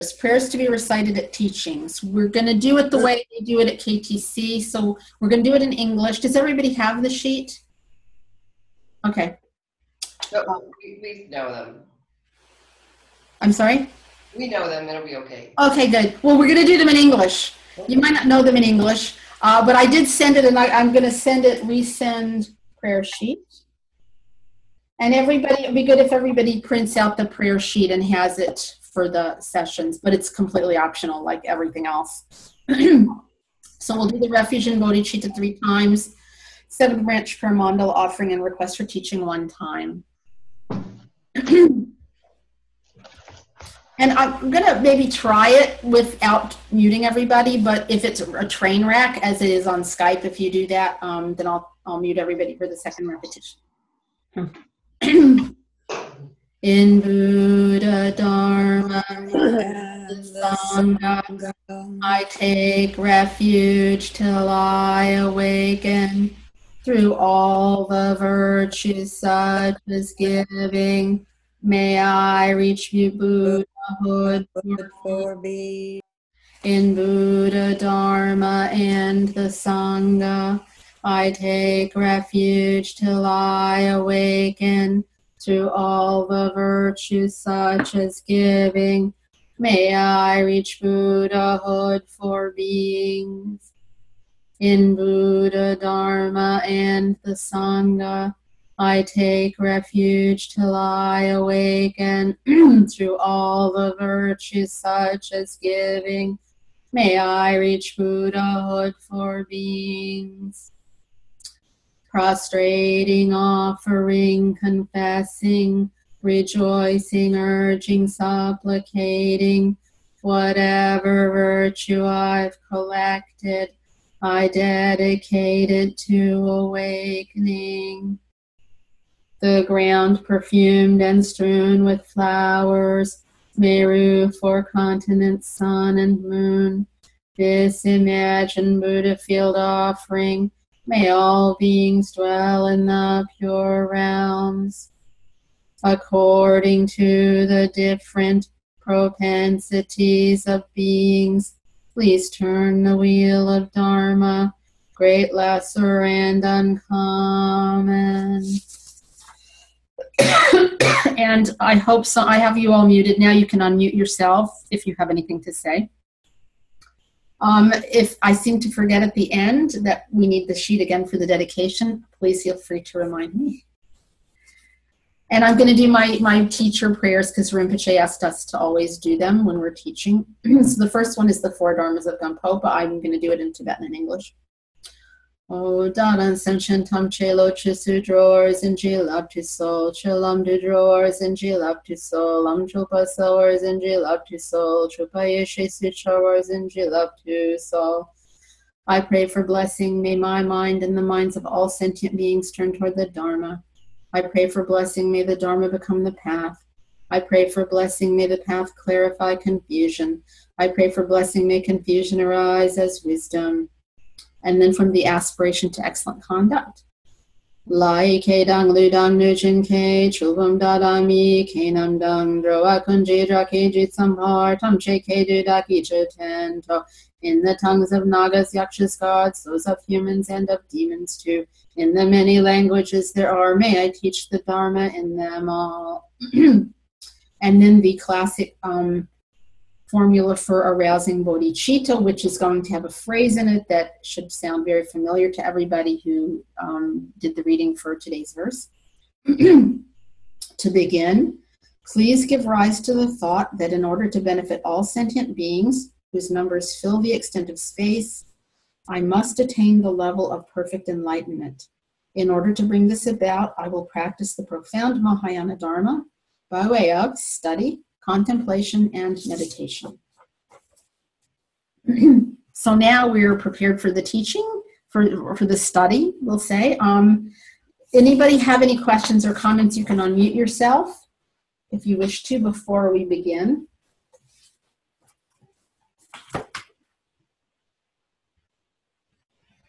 Prayers to be recited at teachings. We're going to do it the way they do it at KTC. So we're going to do it in English. Does everybody have the sheet? Okay. No, we know them. I'm sorry? We know them. It'll be okay. Okay, good. Well, we're going to do them in English. You might not know them in English, but I did send it, and I'm going to resend prayer sheet. And everybody, it'd be good if everybody prints out the prayer sheet and has it for the sessions, but it's completely optional like everything else. So we'll do the Refuge and Bodhicitta 3 times, 7th branch prayer mandala offering and request for teaching 1 time. And I'm going to maybe try it without muting everybody, but if it's a train wreck, as it is on Skype, if you do that, then I'll mute everybody for the second repetition. In Buddha, Dharma, and Sangha, I take refuge till I awaken through all the virtues such as giving. May I reach Buddhahood for me. In Buddha, Dharma, and the Sangha, I take refuge till I awaken through all the virtues such as giving. May I reach Buddhahood for beings. In Buddha, Dharma, and the Sangha, I take refuge till I awaken through all the virtues such as giving. May I reach Buddhahood for beings. Prostrating, offering, confessing, rejoicing, urging, supplicating, whatever virtue I've collected, I dedicate it to awakening. The ground perfumed and strewn with flowers, Meru, 4 continents, sun and moon, this imagined Buddha field offering, may all beings dwell in the pure realms. According to the different propensities of beings, please turn the wheel of Dharma, great, lesser, and uncommon. And I hope so. I have you all muted. Now you can unmute yourself if you have anything to say. If I seem to forget at the end that we need the sheet again for the dedication, please feel free to remind me. And I'm going to do my teacher prayers because Rinpoche asked us to always do them when we're teaching. So the first one is the 4 Dharmas of Gampopa. I'm going to do it in Tibetan and English. O Daran Senshin Tam Chelo Chisu Drawers and Jil up to Soul, Chilam to Drawers and Jil up to Soul, Chupa Sowers and Jil up to Soul, Chupa Yeshe Suchawars and Jil up to Soul. I pray for blessing. May my mind and the minds of all sentient beings turn toward the Dharma. I pray for blessing. May the Dharma become the path. I pray for blessing. May the path clarify confusion. I pray for blessing. May confusion arise as wisdom. And then from the aspiration to excellent conduct. Lai ke dang lu dang nu jin ke chulvam da da mi ke nam dang droa kunji dra ke jit samhar tam che ke du da ki tento. In the tongues of Nagas, Yakshas, gods, those of humans and of demons too. In the many languages there are, may I teach the Dharma in them all. And then the classic formula for arousing bodhicitta, which is going to have a phrase in it that should sound very familiar to everybody who did the reading for today's verse. To begin, please give rise to the thought that in order to benefit all sentient beings, whose numbers fill the extent of space, I must attain the level of perfect enlightenment. In order to bring this about, I will practice the profound Mahayana Dharma by way of study, contemplation, and meditation. So now we're prepared for the teaching, for the study, we'll say. Anybody have any questions or comments? You can unmute yourself if you wish to before we begin.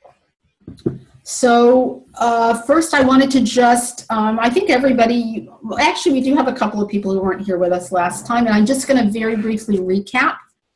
So first I wanted to just, I think everybody actually, we do have a couple of people who weren't here with us last time, and I'm just going to very briefly recap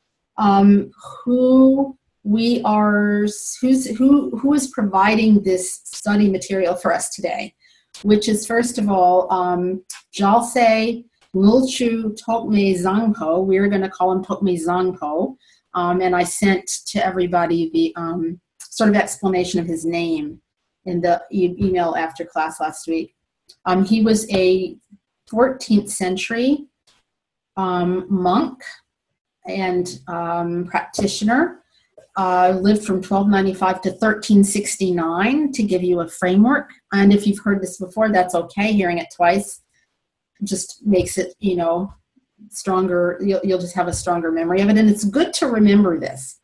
who we are, who is providing this study material for us today, which is, first of all, Jalse Ngulchu Tokme Zangpo. We're going to call him Tokme Zangpo. And I sent to everybody the sort of explanation of his name in the email after class last week. He was a 14th century monk and practitioner. Lived from 1295 to 1369, to give you a framework. And if you've heard this before, that's okay. Hearing it twice just makes it, stronger. You'll just have a stronger memory of it. And it's good to remember this.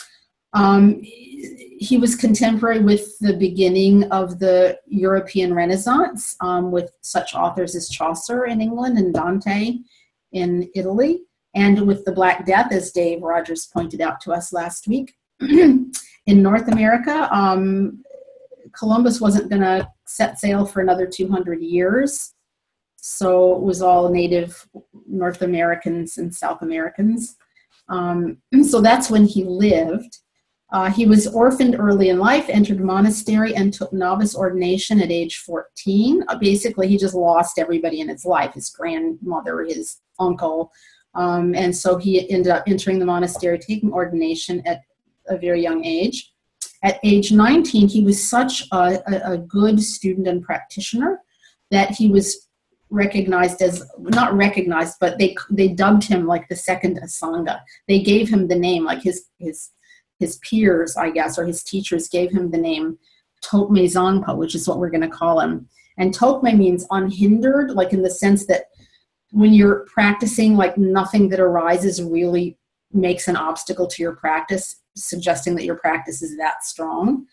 He was contemporary with the beginning of the European Renaissance, with such authors as Chaucer in England and Dante in Italy, and with the Black Death, as Dave Rogers pointed out to us last week. In North America, Columbus wasn't going to set sail for another 200 years, so it was all native North Americans and South Americans. So that's when he lived. He was orphaned early in life, entered monastery, and took novice ordination at age 14. Basically, he just lost everybody in his life, his grandmother, his uncle. And so he ended up entering the monastery, taking ordination at a very young age. At age 19, he was such a good student and practitioner that he was recognized as, not recognized, but they dubbed him like the second Asanga. They gave him the name, like his peers, I guess, or his teachers gave him the name Tokme Zangpo, which is what we're going to call him. And Tokme means unhindered, like in the sense that when you're practicing, like nothing that arises really makes an obstacle to your practice, suggesting that your practice is that strong.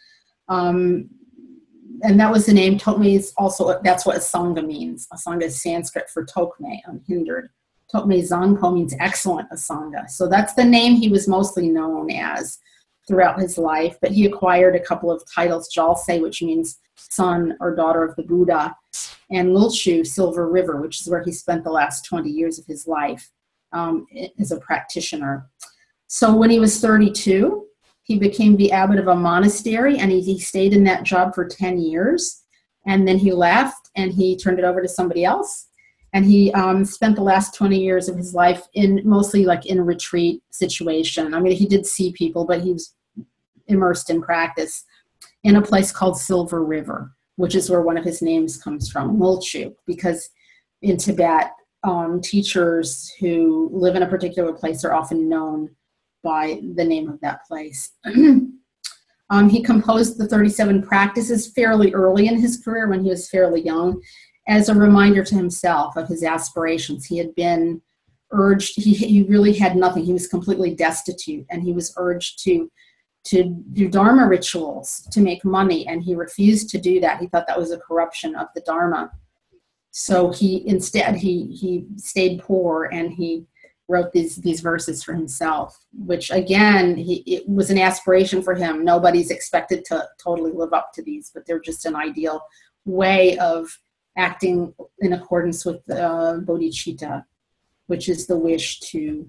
And that was the name. Tokme is also, that's what Asanga means. Asanga is Sanskrit for Tokme, unhindered. Tokme Zangpo means excellent Asanga. So that's the name he was mostly known as throughout his life. But he acquired a couple of titles, Jalse, which means son or daughter of the Buddha, and Ngulchu, Silver River, which is where he spent the last 20 years of his life as a practitioner. So when he was 32, he became the abbot of a monastery, and he stayed in that job for 10 years. And then he left, and he turned it over to somebody else. And he spent the last 20 years of his life in mostly like in a retreat situation. I mean, he did see people, but he was immersed in practice in a place called Silver River, which is where one of his names comes from, Ngulchu, because in Tibet, teachers who live in a particular place are often known by the name of that place. He composed the 37 practices fairly early in his career, when he was fairly young, as a reminder to himself of his aspirations. He had been urged, he really had nothing. He was completely destitute, and he was urged to do Dharma rituals to make money, and he refused to do that. He thought that was a corruption of the Dharma. So he stayed poor, and he wrote these verses for himself, which again, it was an aspiration for him. Nobody's expected to totally live up to these, but they're just an ideal way of acting in accordance with bodhicitta, which is the wish to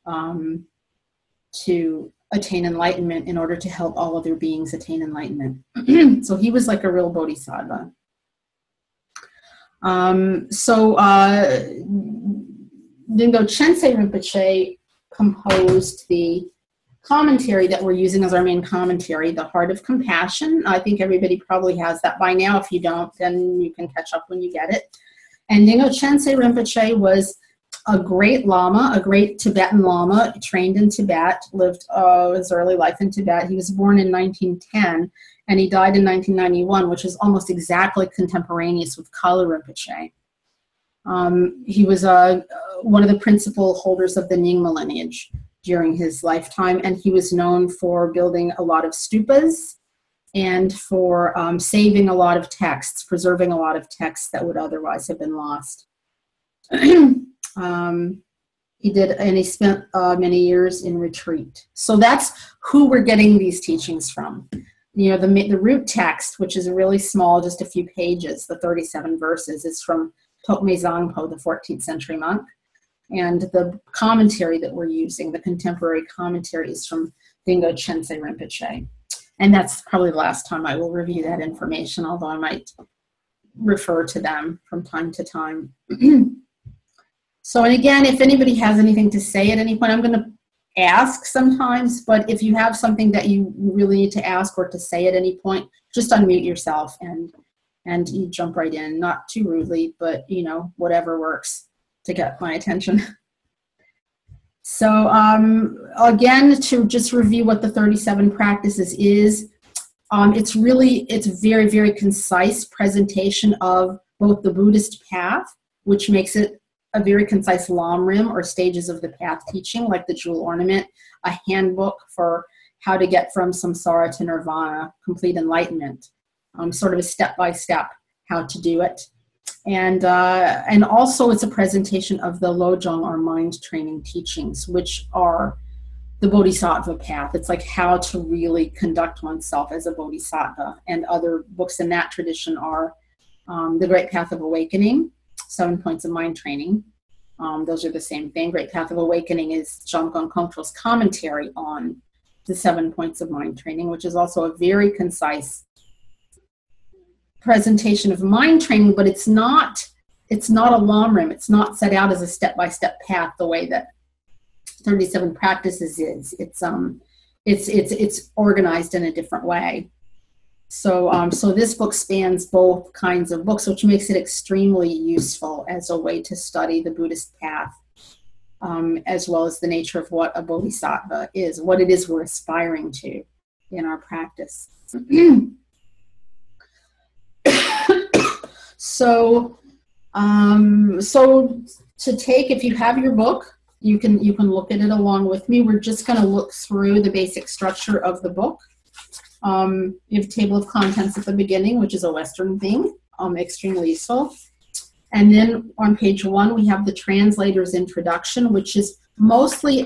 attain enlightenment in order to help all other beings attain enlightenment. So he was like a real bodhisattva. Dingo Chense Rinpoche composed the commentary that we're using as our main commentary, The Heart of Compassion. I think everybody probably has that by now. If you don't, then you can catch up when you get it. And Dingo Chense Rinpoche was a great Lama, a great Tibetan Lama, trained in Tibet, lived his early life in Tibet. He was born in 1910, and he died in 1991, which is almost exactly contemporaneous with Kalu Rinpoche. He was one of the principal holders of the Nyingma lineage during his lifetime, and he was known for building a lot of stupas and for saving a lot of texts, preserving a lot of texts that would otherwise have been lost. He spent many years in retreat. So that's who we're getting these teachings from. You know, the root text, which is really small, just a few pages, the 37 verses, is from Tokmei Zangpo, the 14th century monk. And the commentary that we're using, the contemporary commentary, is from Dingo Chensei Rinpoche. And that's probably the last time I will review that information, although I might refer to them from time to time. So, and again, if anybody has anything to say at any point, I'm going to ask sometimes, but if you have something that you really need to ask or to say at any point, just unmute yourself and you jump right in, not too rudely, but whatever works to get my attention. So again, to just review what the 37 practices is, it's very, very concise presentation of both the Buddhist path, which makes it a very concise Lamrim, or stages of the path teaching, like the jewel ornament, a handbook for how to get from samsara to nirvana, complete enlightenment, sort of a step-by-step how to do it. And also it's a presentation of the Lojong, or mind training teachings, which are the Bodhisattva path. It's like how to really conduct oneself as a Bodhisattva. And other books in that tradition are The Great Path of Awakening, 7 Points of Mind Training. Those are the same thing. Great Path of Awakening is Jamgon Kongtrul's commentary on the 7 Points of Mind Training, which is also a very concise presentation of mind training, but it's not a Lamrim. It's not set out as a step-by-step path the way that 37 practices is. It's organized in a different way. So this book spans both kinds of books, which makes it extremely useful as a way to study the Buddhist path, as well as the nature of what a bodhisattva is, what it is we're aspiring to in our practice. So to take, if you have your book, you can look at it along with me. We're just going to look through the basic structure of the book. You have a table of contents at the beginning, which is a Western thing, extremely useful. And then on page 1, we have the translator's introduction, which is mostly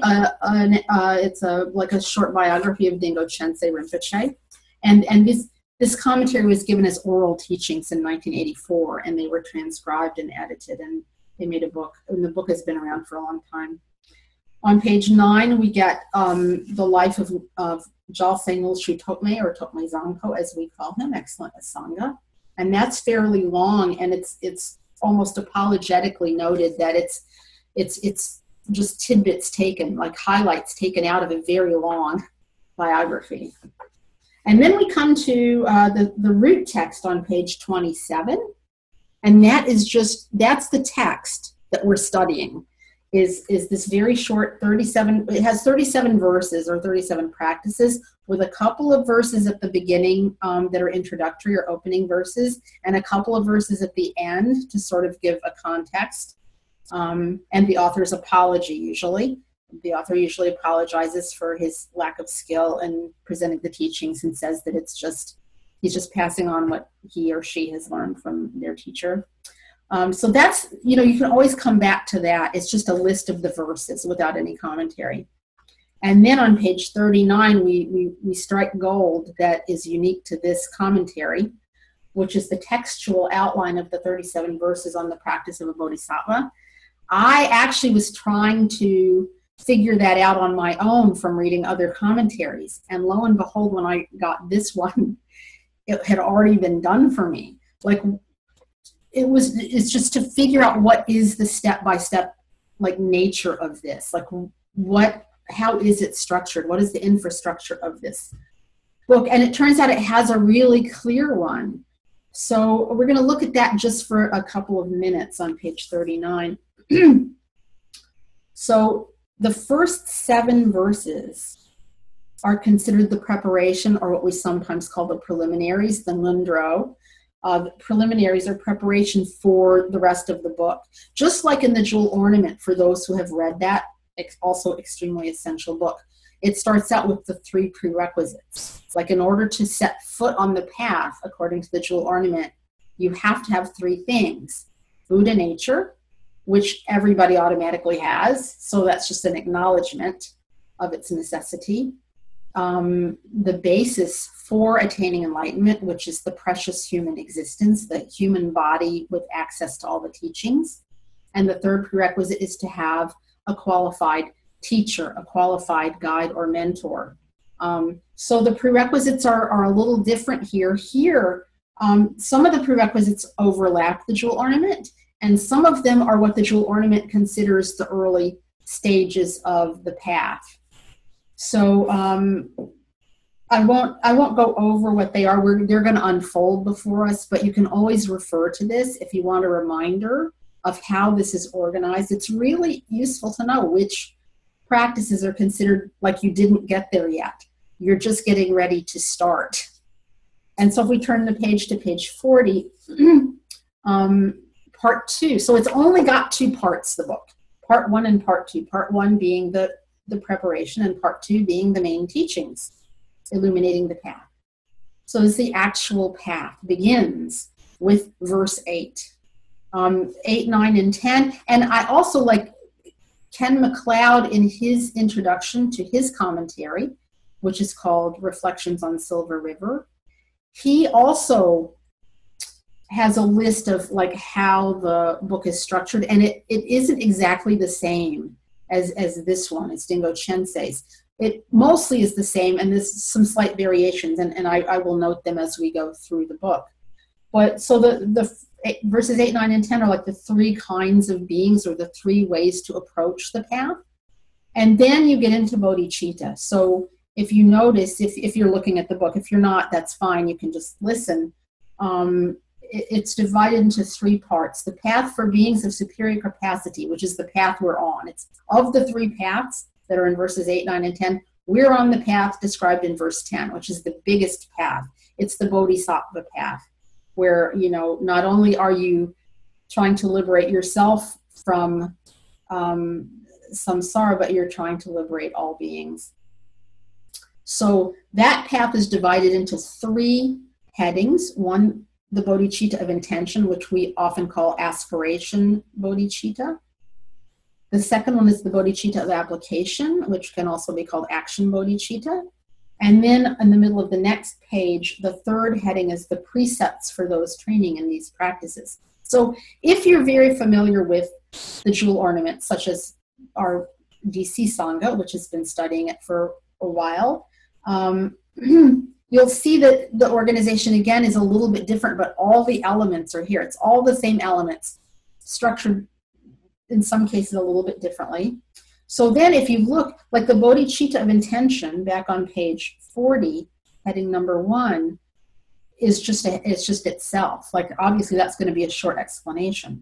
like a short biography of Dingo Chensei Rinpoche. And this commentary was given as oral teachings in 1984, and they were transcribed and edited, and they made a book, and the book has been around for a long time. On page 9, we get the life of Jalseng Lulshu Tokmei, or Tokmei Zangpo, as we call him, excellent Asanga. And that's fairly long, and it's almost apologetically noted that it's just tidbits taken, like highlights taken out of a very long biography. And then we come to the root text on page 27, and that's the text that we're studying. Is this very short 37, it has 37 verses, or 37 practices, with a couple of verses at the beginning that are introductory or opening verses, and a couple of verses at the end to sort of give a context, and the author's apology usually. The author usually apologizes for his lack of skill in presenting the teachings, and says that he's just passing on what he or she has learned from their teacher. So that's, you can always come back to that. It's just a list of the verses without any commentary. And then on page 39, we strike gold that is unique to this commentary, which is the textual outline of the 37 verses on the practice of a bodhisattva. I actually was trying to figure that out on my own from reading other commentaries. And lo and behold, when I got this one, it had already been done for me. Like, it's just to figure out what is the step-by-step nature of this, how is it structured, what is the infrastructure of this book. And it turns out it has a really clear one. So we're going to look at that just for a couple of minutes on page 39. So the first 7 verses are considered the preparation, or what we sometimes call the preliminaries, the Lundro. Preliminaries are preparation for the rest of the book. Just like in the Jewel Ornament, for those who have read that, it's also extremely essential book. It starts out with the 3 prerequisites. It's like, in order to set foot on the path, according to the Jewel Ornament, you have to have 3 things. Buddha nature, which everybody automatically has, so that's just an acknowledgement of its necessity. the basis for attaining enlightenment, which is the precious human existence, the human body with access to all the teachings. And the third prerequisite is to have a qualified teacher, a qualified guide or mentor. So the prerequisites are a little different here. Here, some of the prerequisites overlap the jewel ornament, and some of them are what the jewel ornament considers the early stages of the path. So I won't go over what they are. They're going to unfold before us, but you can always refer to this if you want a reminder of how this is organized. It's really useful to know which practices are considered like you didn't get there yet. You're just getting ready to start. And so if we turn the page to page 40, part 2. So it's only got 2 parts, the book. Part 1 and part 2. Part 1 being the preparation, and part 2 being the main teachings, illuminating the path. So it's the actual path. Begins with verse 8. 8, 9, and 10. And I also like Ken MacLeod in his introduction to his commentary, which is called Reflections on Silver River. He also has a list of like how the book is structured, and it isn't exactly the same as this one, as Dingo Chensei's. It mostly is the same, and there's some slight variations, and I will note them as we go through the book. But so the verses 8, 9, and 10 are like the 3 kinds of beings, or the 3 ways to approach the path. And then you get into bodhicitta. So if you notice, if you're looking at the book, if you're not, that's fine, you can just listen. It's divided into 3 parts. The path for beings of superior capacity, which is the path we're on. It's of the 3 paths that are in verses 8, 9, and 10, we're on the path described in verse 10, which is the biggest path. It's the bodhisattva path, where, you know, not only are you trying to liberate yourself from samsara, but you're trying to liberate all beings. So that path is divided into 3 headings. One, the bodhicitta of intention, which we often call aspiration bodhicitta. The second one is the bodhicitta of application, which can also be called action bodhicitta. And then in the middle of the next page, the third heading is the precepts for those training in these practices. So if you're very familiar with the jewel ornament, such as our DC Sangha, which has been studying it for a while, you'll see that the organization, again, is a little bit different, but all the elements are here. It's all the same elements, structured in some cases a little bit differently. So then if you look, like the bodhicitta of intention, back on page 40, heading number 1, is just itself. Like, obviously that's going to be a short explanation.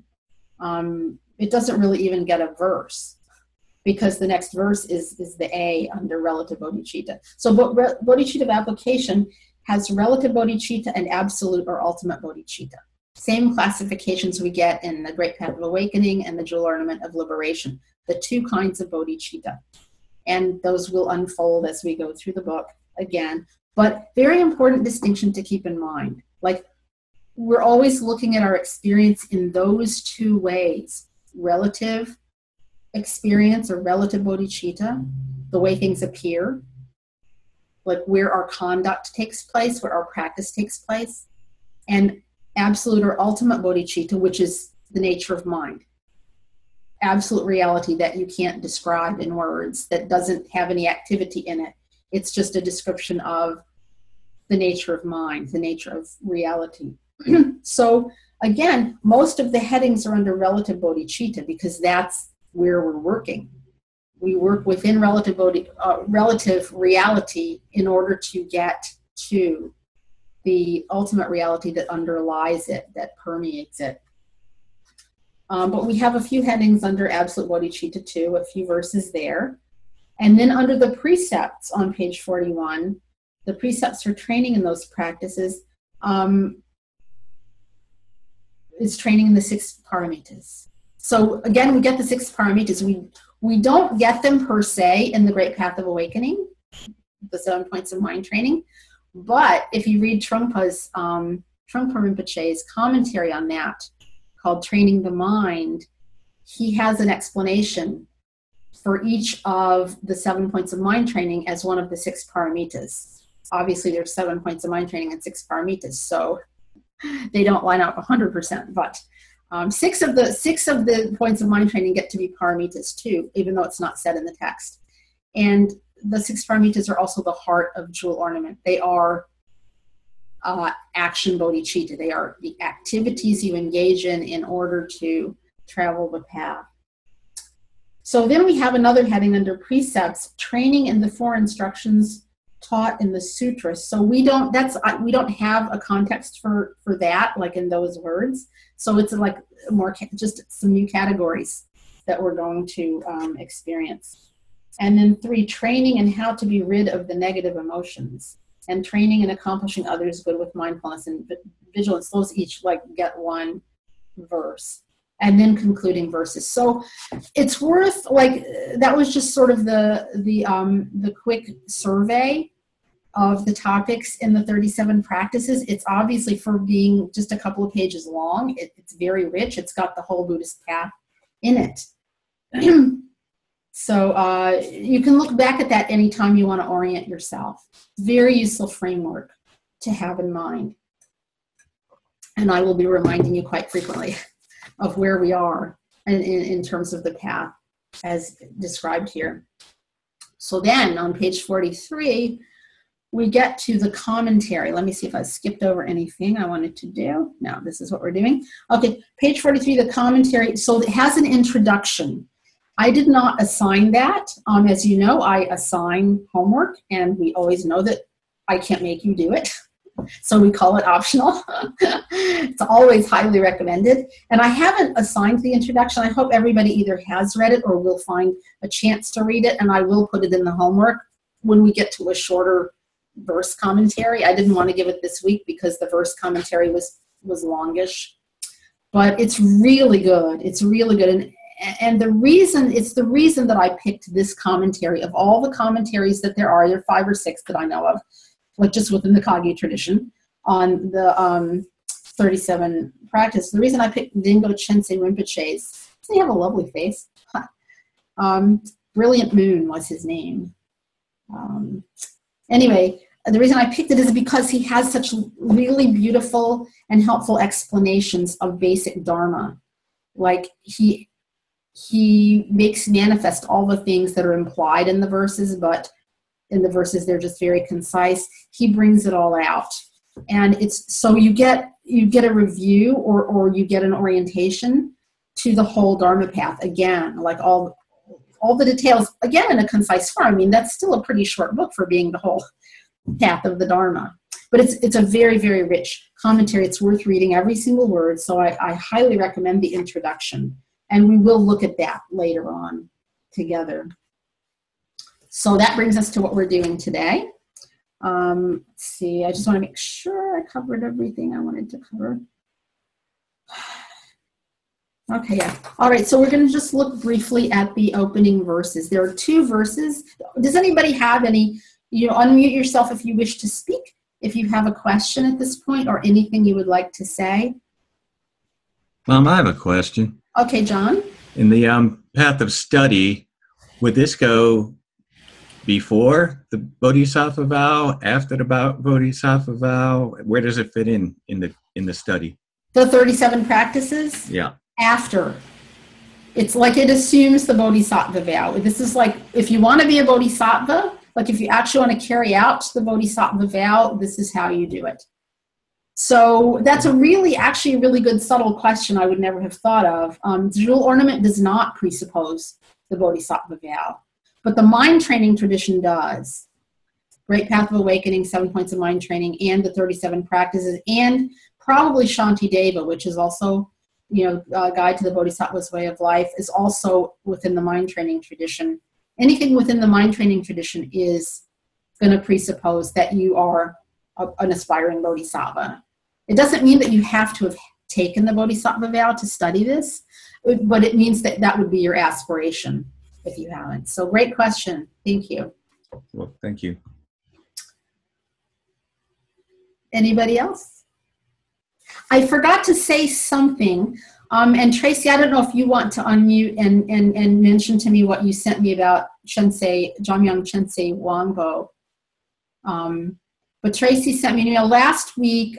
It doesn't really even get a verse, because the next verse is the A under relative bodhicitta. So bodhicitta of application has relative bodhicitta and absolute or ultimate bodhicitta. Same classifications we get in the Great Path of Awakening and the Jewel Ornament of Liberation, the 2 kinds of bodhicitta. And those will unfold as we go through the book again. But very important distinction to keep in mind. Like, we're always looking at our experience in those 2 ways: relative experience or relative bodhicitta, the way things appear, like where our conduct takes place, where our practice takes place, and absolute or ultimate bodhicitta, which is the nature of mind. Absolute reality that you can't describe in words, that doesn't have any activity in it. It's just a description of the nature of mind, the nature of reality. So again, most of the headings are under relative bodhicitta, because that's where we're working. We work within relative reality in order to get to the ultimate reality that underlies it, that permeates it. But we have a few headings under absolute bodhicitta too, a few verses there. And then under the precepts on page 41, the precepts for training in those practices is training in the 6 paramitas. So again, we get the 6 paramitas. We don't get them per se in the Great Path of Awakening, the 7 points of mind training. But if you read Trungpa Rinpoche's commentary on that, called Training the Mind, he has an explanation for each of the 7 points of mind training as one of the 6 paramitas. Obviously, there's 7 points of mind training and 6 paramitas, so they don't line up 100%. But 6 of the points of mind training get to be paramitas too, even though it's not said in the text. And the 6 paramitas are also the heart of jewel ornament. They are action bodhicitta. They are the activities you engage in order to travel the path. So then we have another heading under precepts, training in the 4 instructions taught in the sutras. So we don't have a context for that, like in those words. So it's like more just some new categories that we're going to experience. And then 3, training in how to be rid of the negative emotions, and training in accomplishing others' good with mindfulness and vigilance. Those each get 1 verse. And then concluding verses. So it's worth, that was just sort of the quick survey of the topics in the 37 practices. It's obviously, for being just a couple of pages long, it's very rich. It's got the whole Buddhist path in it. So you can look back at that anytime you want to orient yourself. Very useful framework to have in mind. And I will be reminding you quite frequently of where we are in terms of the path as described here. So then on page 43, we get to the commentary. Let me see if I skipped over anything I wanted to do. No, this is what we're doing. Okay, page 43, the commentary. So it has an introduction. I did not assign that. As you know, I assign homework, and we always know that I can't make you do it. So we call it optional. It's always highly recommended. And I haven't assigned the introduction. I hope everybody either has read it or will find a chance to read it, and I will put it in the homework when we get to a shorter verse commentary. I didn't want to give it this week because the verse commentary was longish. But it's really good. It's really good. And the reason that I picked this commentary, of all the commentaries that there are 5 or 6 that I know of, like just within the Kagyu tradition, on the 37 practice. The reason I picked Dingo Chense Rinpoche's, he have a lovely face. Brilliant Moon was his name. Anyway, the reason I picked it is because he has such really beautiful and helpful explanations of basic Dharma. Like he makes manifest all the things that are implied in the verses, but in the verses they're just very concise. He brings it all out, and it's so you get a review or you get an orientation to the whole Dharma path again, like all the details again in a concise form. I mean, that's still a pretty short book for being the whole path of the Dharma, but it's a very, very rich commentary. It's worth reading every single word. So I highly recommend the introduction, and we will look at that later on together. So that brings us to what we're doing today. Let's see, I just want to make sure I covered everything I wanted to cover. Okay, yeah. All right, so we're going to just look briefly at the opening verses. There are 2 verses. Does anybody have any? Unmute yourself if you wish to speak, if you have a question at this point or anything you would like to say. Mom, I have a question. Okay, John. In the path of study, would this go before the Bodhisattva vow, after the Bodhisattva vow? Where does it fit in the study? The 37 practices? Yeah. After. It's like it assumes the Bodhisattva vow. This is like, if you want to be a Bodhisattva, like if you actually want to carry out the Bodhisattva vow, this is how you do it. So that's actually a really good subtle question I would never have thought of. Jewel ornament does not presuppose the Bodhisattva vow, but the mind training tradition does. Great Path of Awakening, 7 points of mind training, and the 37 practices, and probably Shantideva, which is also, a guide to the Bodhisattva's way of life, is also within the mind training tradition. Anything within the mind training tradition is going to presuppose that you are an aspiring Bodhisattva. It doesn't mean that you have to have taken the Bodhisattva vow to study this, but it means that would be your aspiration if you haven't. So great question. Thank you. Well, thank you. Anybody else? I forgot to say something And Tracy, I don't know if you want to unmute and mention to me what you sent me about Jamyang Chensei Wangbo. But Tracy sent me an email last week.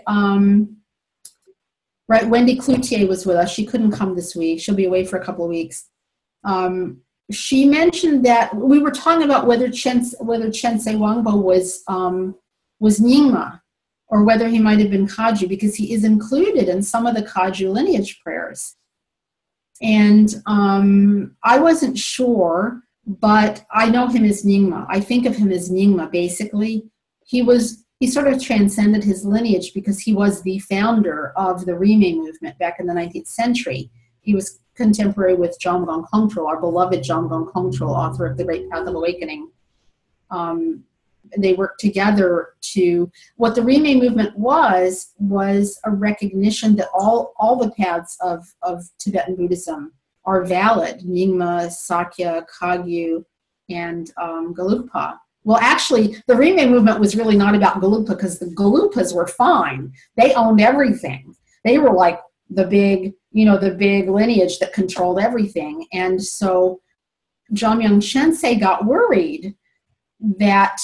Right, Wendy Cloutier was with us. She couldn't come this week. She'll be away for a couple of weeks. She mentioned that we were talking about whether Chensei Wangbo was Nyingma, or whether he might have been Kaju, because he is included in some of the Kaju lineage prayers. And I wasn't sure, but I know him as Nyingma. I think of him as Nyingma, basically. He sort of transcended his lineage because he was the founder of the Rimei movement back in the 19th century. He was contemporary with Jamgon Kongtrul, our beloved Jamgon Kongtrul, author of The Great Path of Awakening. They worked together to, what the Rimei movement was a recognition that all the paths of Tibetan Buddhism are valid, Nyingma, Sakya, Kagyu, and Gelugpa. Well, actually, the Rimei movement was really not about Gelugpa, because the Gelugpas were fine. They owned everything. They were like the big lineage that controlled everything. And so Jamyang Chensei got worried that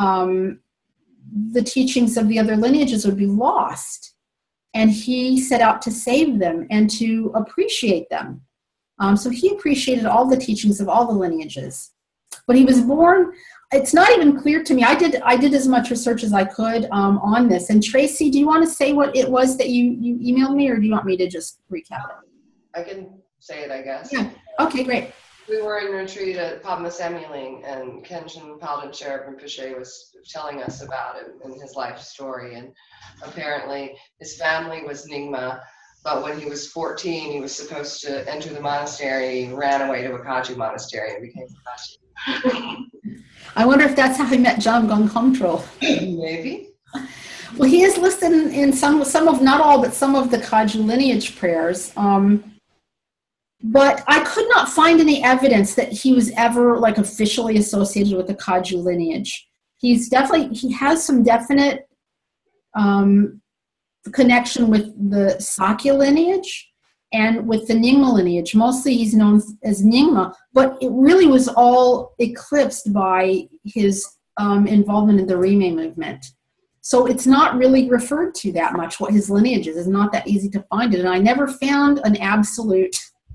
the teachings of the other lineages would be lost. And he set out to save them and to appreciate them. So he appreciated all the teachings of all the lineages. But he was born, it's not even clear to me. I did as much research as I could on this. And Tracy, do you want to say what it was that you emailed me, or do you want me to just recap it? I can say it, I guess. Yeah. Okay, great. We were in retreat at Padma Samueling, and Kenshin Palden Sherab Rinpoche was telling us about it and his life story. And apparently his family was Nyingma, but when he was 14, he was supposed to enter the monastery. He ran away to a Kaju monastery and became a Kaju. I wonder if that's how he met Jamgon Kongtrul. Maybe. Well, he is listed in some of, not all, but some of the Kaju lineage prayers. But I could not find any evidence that he was ever like officially associated with the Kaju lineage. He has some definite connection with the Sakya lineage and with the Nyingma lineage. Mostly he's known as Nyingma, but it really was all eclipsed by his involvement in the Rimei movement. So it's not really referred to that much, what his lineage is. It's not that easy to find it. And I never found an absolute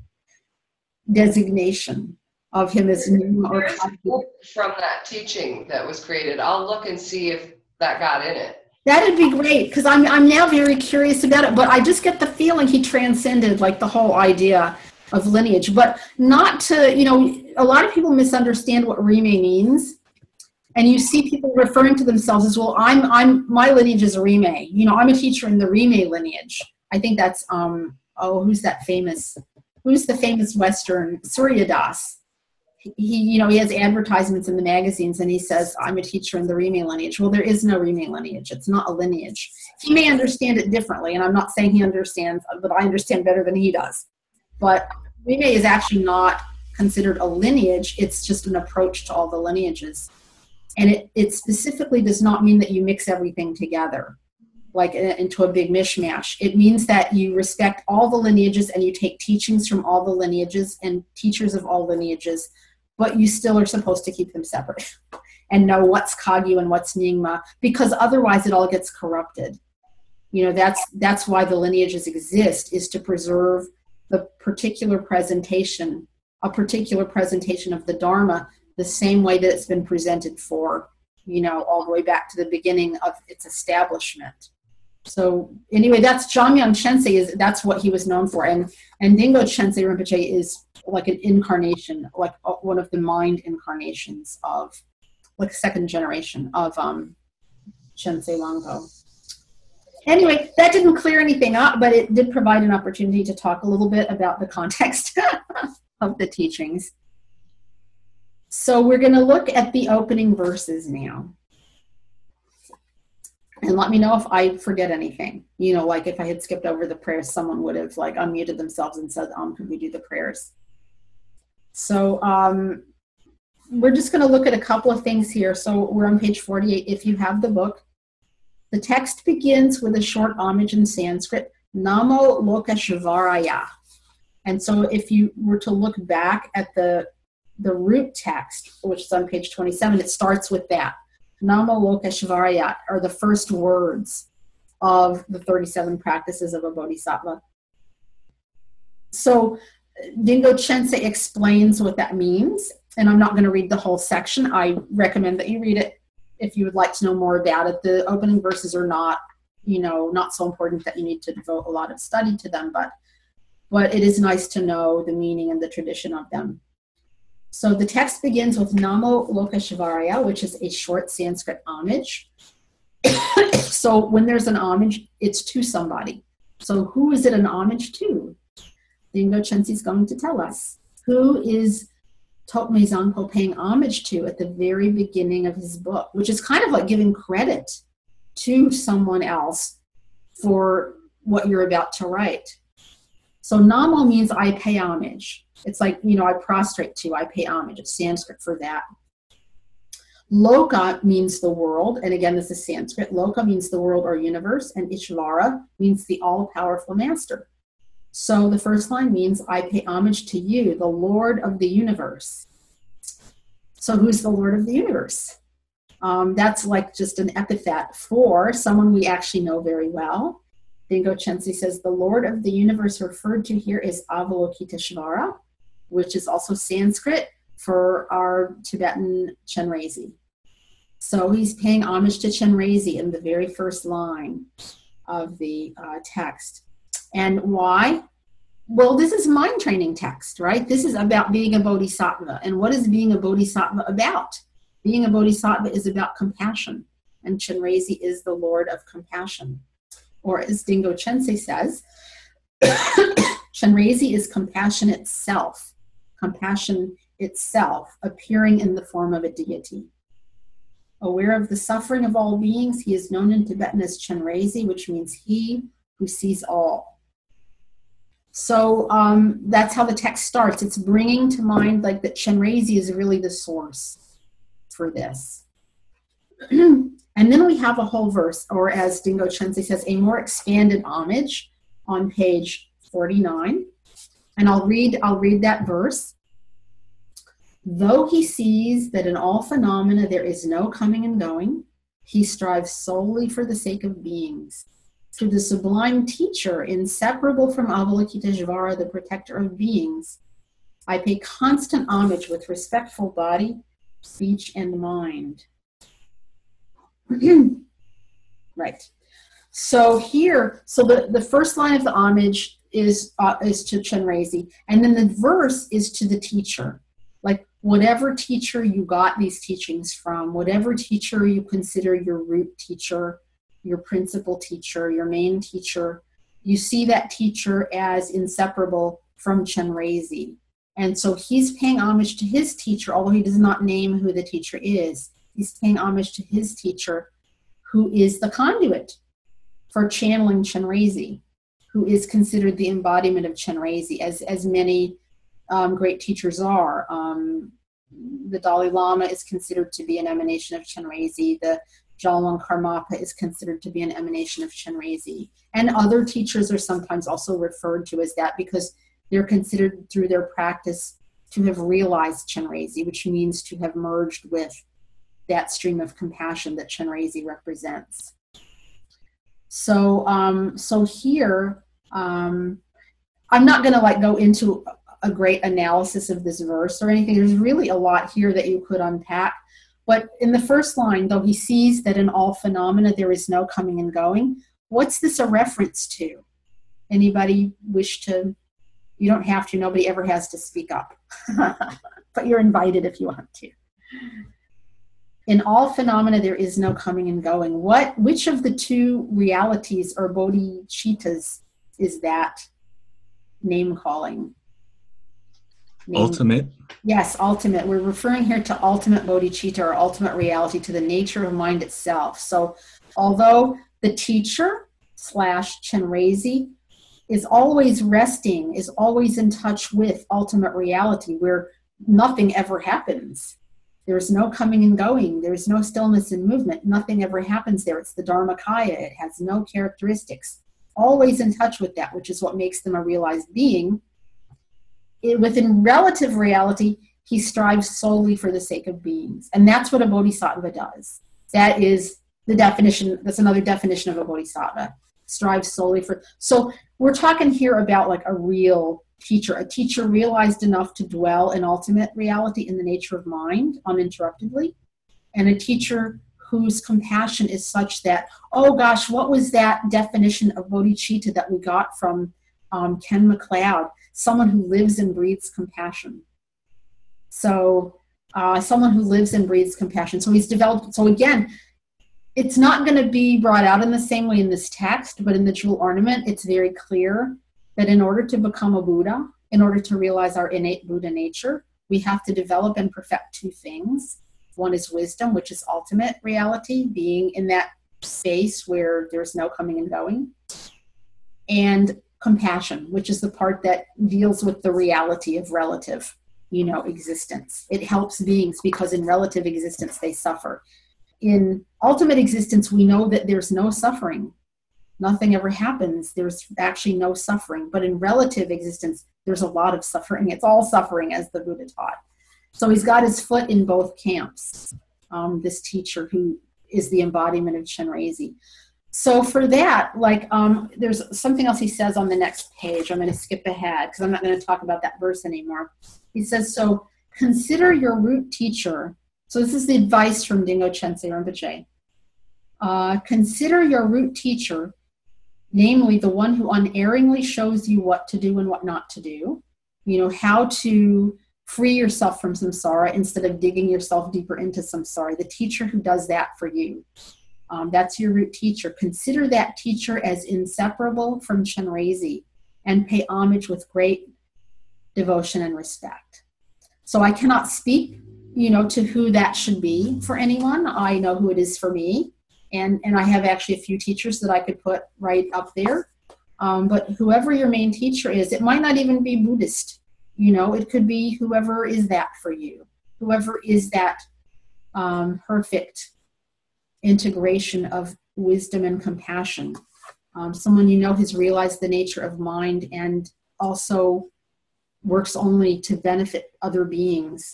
designation of him as Nyingma or Kaju. From that teaching that was created. I'll look and see if that got in it. That'd be great, because I'm now very curious about it, but I just get the feeling he transcended like the whole idea of lineage, but not to, a lot of people misunderstand what Rimei means, and you see people referring to themselves as, well, my lineage is a Rimei. I'm a teacher in the Rimei lineage. I think that's, who's the famous Western, Surya Das. He has advertisements in the magazines, and he says, I'm a teacher in the Rimei lineage. Well, there is no Rimei lineage. It's not a lineage. He may understand it differently, and I'm not saying he understands, but I understand better than he does. But Rimei is actually not considered a lineage. It's just an approach to all the lineages. And it specifically does not mean that you mix everything together, like into a big mishmash. It means that you respect all the lineages and you take teachings from all the lineages and teachers of all lineages, but you still are supposed to keep them separate and know what's Kagyu and what's Nyingma, because otherwise it all gets corrupted. That's why the lineages exist, is to preserve the particular presentation, a particular presentation of the Dharma, the same way that it's been presented for, all the way back to the beginning of its establishment. So anyway, that's Jamyang Chensei, that's what he was known for. And Dingo Chensei Rinpoche is like an incarnation, like one of the mind incarnations of, like, second generation of Chensei Wangbo. Anyway, that didn't clear anything up, but it did provide an opportunity to talk a little bit about the context of the teachings. So we're going to look at the opening verses now. And let me know if I forget anything. Like if I had skipped over the prayers, someone would have like unmuted themselves and said, could we do the prayers? So we're just going to look at a couple of things here. So we're on page 48 if you have the book. The text begins with a short homage in Sanskrit, Namo Lokeshvaraya. And so if you were to look back at the root text, which is on page 27, it starts with that. Namo Lokeshvaraya are the first words of the 37 practices of a bodhisattva. So Dingo Chense explains what that means, and I'm not going to read the whole section. I recommend that you read it if you would like to know more about it. The opening verses are not, not so important that you need to devote a lot of study to them, but it is nice to know the meaning and the tradition of them. So the text begins with Namo Lokeshvaraya, which is a short Sanskrit homage. So when there's an homage, it's to somebody. So who is it an homage to? Dingo Chense is going to tell us. Who is Tokme Zangpo paying homage to at the very beginning of his book, which is kind of like giving credit to someone else for what you're about to write. So Namo means I pay homage. It's like, I prostrate to, I pay homage. It's Sanskrit for that. Loka means the world, and again, this is Sanskrit. Loka means the world or universe, and Ishvara means the all-powerful master. So the first line means, I pay homage to you, the Lord of the universe. So who's the Lord of the universe? That's like just an epithet for someone we actually know very well. Dingo Chense says, the Lord of the universe referred to here is Avalokiteshvara, which is also Sanskrit for our Tibetan Chenrezig. So he's paying homage to Chenrezig in the very first line of the text. And why? Well, this is mind training text, right? This is about being a bodhisattva. And what is being a bodhisattva about? Being a bodhisattva is about compassion. And Chenrezig is the Lord of compassion. Or as Dingo Chense says, Chenrezig is compassion itself. Compassion itself, appearing in the form of a deity. Aware of the suffering of all beings, he is known in Tibetan as Chenrezig, which means he who sees all. So that's how the text starts. It's bringing to mind like that Chenrezig is really the source for this. And then we have a whole verse, or as Dingo Chense says, a more expanded homage on page 49. And I'll read that verse. Though he sees that in all phenomena there is no coming and going, he strives solely for the sake of beings. To the sublime teacher, inseparable from Avalokiteshvara, the protector of beings, I pay constant homage with respectful body, speech, and mind. Right. So here, the first line of the homage is to Chenrezig, and then the verse is to the teacher. Like whatever teacher you got these teachings from, whatever teacher you consider your root teacher, your principal teacher, your main teacher, you see that teacher as inseparable from Chenrezig. And so he's paying homage to his teacher, although he does not name who the teacher is. He's paying homage to his teacher, who is the conduit for channeling Chenrezig, who is considered the embodiment of Chenrezig, as many great teachers are. The Dalai Lama is considered to be an emanation of Chenrezig. The Jalwang Karmapa is considered to be an emanation of Chenrezig. And other teachers are sometimes also referred to as that because they're considered through their practice to have realized Chenrezig, which means to have merged with that stream of compassion that Chenrezig represents. So, here, I'm not going to go into a great analysis of this verse or anything. There's really a lot here that you could unpack. But in the first line, though he sees that in all phenomena there is no coming and going, what's this a reference to? Anybody wish to? You don't have to. Nobody ever has to speak up. But you're invited if you want to. In all phenomena there is no coming and going. Which of the two realities or bodhicittas is that name calling? Ultimate. Yes, ultimate. We're referring here to ultimate bodhicitta or ultimate reality, to the nature of mind itself. So although the teacher / Chenrezig is always resting, is always in touch with ultimate reality where nothing ever happens. There's no coming and going. There's no stillness and movement. Nothing ever happens there. It's the Dharmakaya. It has no characteristics. Always in touch with that, which is what makes them a realized being. within relative reality, he strives solely for the sake of beings. And that's what a bodhisattva does. That is the definition, that's another definition of a bodhisattva. Strives solely for, so we're talking here about like a real teacher. A teacher realized enough to dwell in ultimate reality in the nature of mind uninterruptedly. And a teacher whose compassion is such that, oh gosh, what was that definition of bodhicitta that we got from Ken MacLeod? Someone who lives and breathes compassion. So someone who lives and breathes compassion. So he's developed, so again, it's not going to be brought out in the same way in this text, but in the jewel ornament, it's very clear that in order to become a Buddha, in order to realize our innate Buddha nature, we have to develop and perfect two things. One is wisdom, which is ultimate reality, being in that space where there's no coming and going. And compassion, which is the part that deals with the reality of relative, existence. It helps beings because in relative existence, they suffer. In ultimate existence, we know that there's no suffering. Nothing ever happens. There's actually no suffering. But in relative existence, there's a lot of suffering. It's all suffering, as the Buddha taught. So he's got his foot in both camps, this teacher who is the embodiment of Chenrezig. So for that, there's something else he says on the next page. I'm going to skip ahead because I'm not going to talk about that verse anymore. He says, so consider your root teacher. So this is the advice from Dingo Chense Rinpoche. Consider your root teacher, namely the one who unerringly shows you what to do and what not to do. How to free yourself from samsara instead of digging yourself deeper into samsara. The teacher who does that for you. That's your root teacher. Consider that teacher as inseparable from Chenrezig and pay homage with great devotion and respect. So I cannot speak, to who that should be for anyone. I know who it is for me. And I have actually a few teachers that I could put right up there. But whoever your main teacher is, it might not even be Buddhist. It could be whoever is that for you. Whoever is that perfect integration of wisdom and compassion. Someone has realized the nature of mind and also works only to benefit other beings.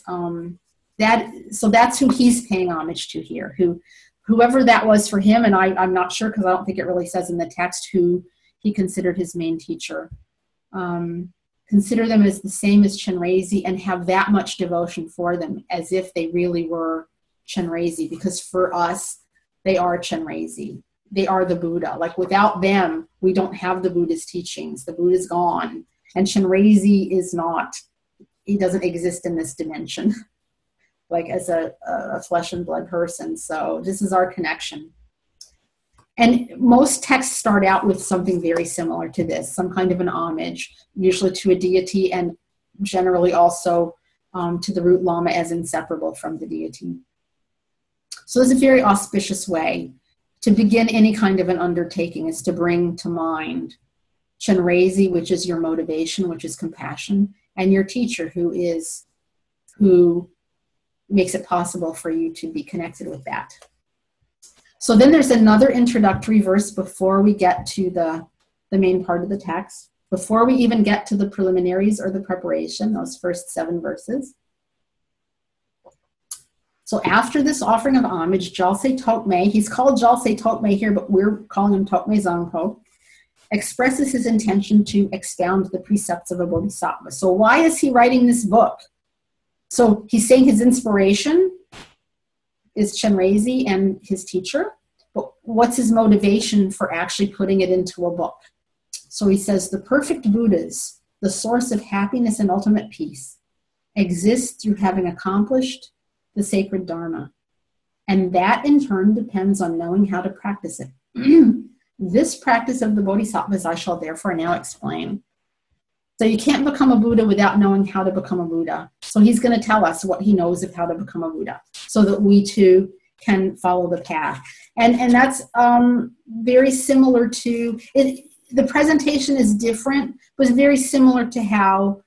So that's who he's paying homage to here. Whoever that was for him, and I'm not sure because I don't think it really says in the text who he considered his main teacher. Consider them as the same as Chenrezig and have that much devotion for them as if they really were Chenrezig, because for us, they are Chenrezig. They are the Buddha. Like without them, we don't have the Buddha's teachings. The Buddha's gone. And Chenrezig is not, he doesn't exist in this dimension, like as a flesh and blood person. So this is our connection. And most texts start out with something very similar to this, some kind of an homage, usually to a deity and generally also to the root Lama as inseparable from the deity. So this is a very auspicious way to begin any kind of an undertaking, is to bring to mind Chenrezig, which is your motivation, which is compassion, and your teacher who makes it possible for you to be connected with that. So then there's another introductory verse before we get to the main part of the text, before we even get to the preliminaries or the preparation, those first 7 verses. So after this offering of homage, Jalse Tokme, he's called Jalse Tokme here, but we're calling him Tokme Zangpo, expresses his intention to expound the precepts of a bodhisattva. So why is he writing this book? So he's saying his inspiration is Chenrezig and his teacher, but what's his motivation for actually putting it into a book? So he says, the perfect Buddhas, the source of happiness and ultimate peace, exist through having accomplished the sacred Dharma. And that in turn depends on knowing how to practice it. This practice of the bodhisattvas I shall therefore now explain. So you can't become a Buddha without knowing how to become a Buddha. So he's going to tell us what he knows of how to become a Buddha so that we too can follow the path. And that's very similar to, the presentation is different, but it's very similar to how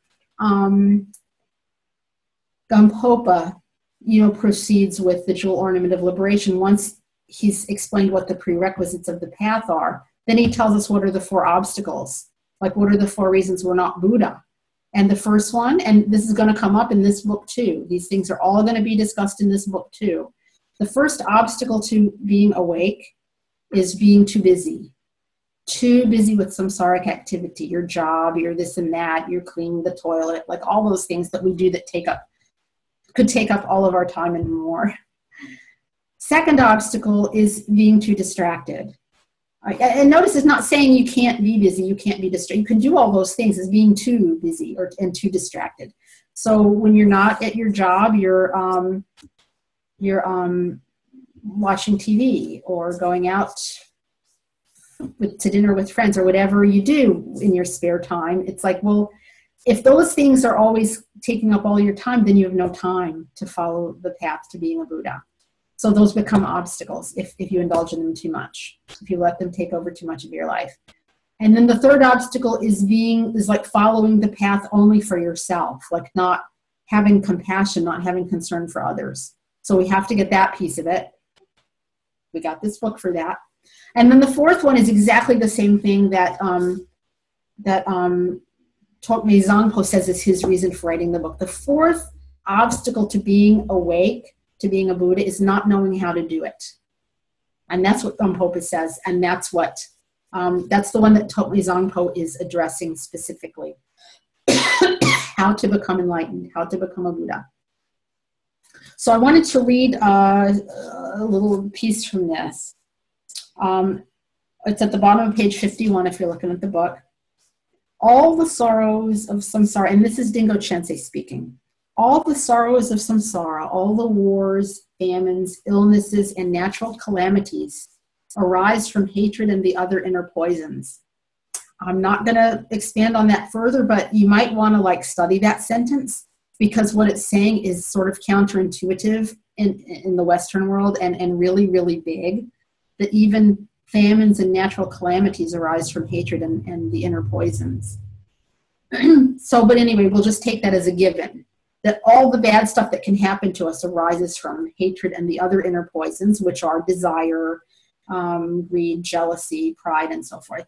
Gampopa, proceeds with the jewel ornament of liberation. Once he's explained what the prerequisites of the path are, then he tells us what are the 4 obstacles. Like, what are the 4 reasons we're not Buddha? And the first one, and this is going to come up in this book too. These things are all going to be discussed in this book too. The first obstacle to being awake is being too busy. Too busy with samsaric activity, your job, your this and that, you're cleaning the toilet, like all those things that we do that could take up all of our time and more. Second obstacle is being too distracted. And notice it's not saying you can't be busy, you can't be distracted. You can do all those things as being too busy and too distracted. So when you're not at your job, you're watching TV or going out to dinner with friends or whatever you do in your spare time. It's like, well, if those things are always taking up all your time, then you have no time to follow the path to being a Buddha. So those become obstacles if you indulge in them too much, if you let them take over too much of your life. And then the third obstacle is like following the path only for yourself, like not having compassion, not having concern for others. So we have to get that piece of it. We got this book for that. And then the fourth one is exactly the same thing that Tokme Zangpo says is his reason for writing the book. The fourth obstacle to being awake, to being a Buddha, is not knowing how to do it. And that's what Thumpopa says, and that's the one that Tokme Zangpo is addressing specifically. How to become enlightened, how to become a Buddha. So I wanted to read a little piece from this. It's at the bottom of page 51 if you're looking at the book. All the sorrows of samsara, and this is Dingo Chense speaking, all the sorrows of samsara, all the wars, famines, illnesses, and natural calamities arise from hatred and the other inner poisons. I'm not going to expand on that further, but you might want to study that sentence, because what it's saying is sort of counterintuitive in the Western world and really, really big, that even famines and natural calamities arise from hatred and the inner poisons. But anyway, we'll just take that as a given, that all the bad stuff that can happen to us arises from hatred and the other inner poisons, which are desire, greed, jealousy, pride, and so forth.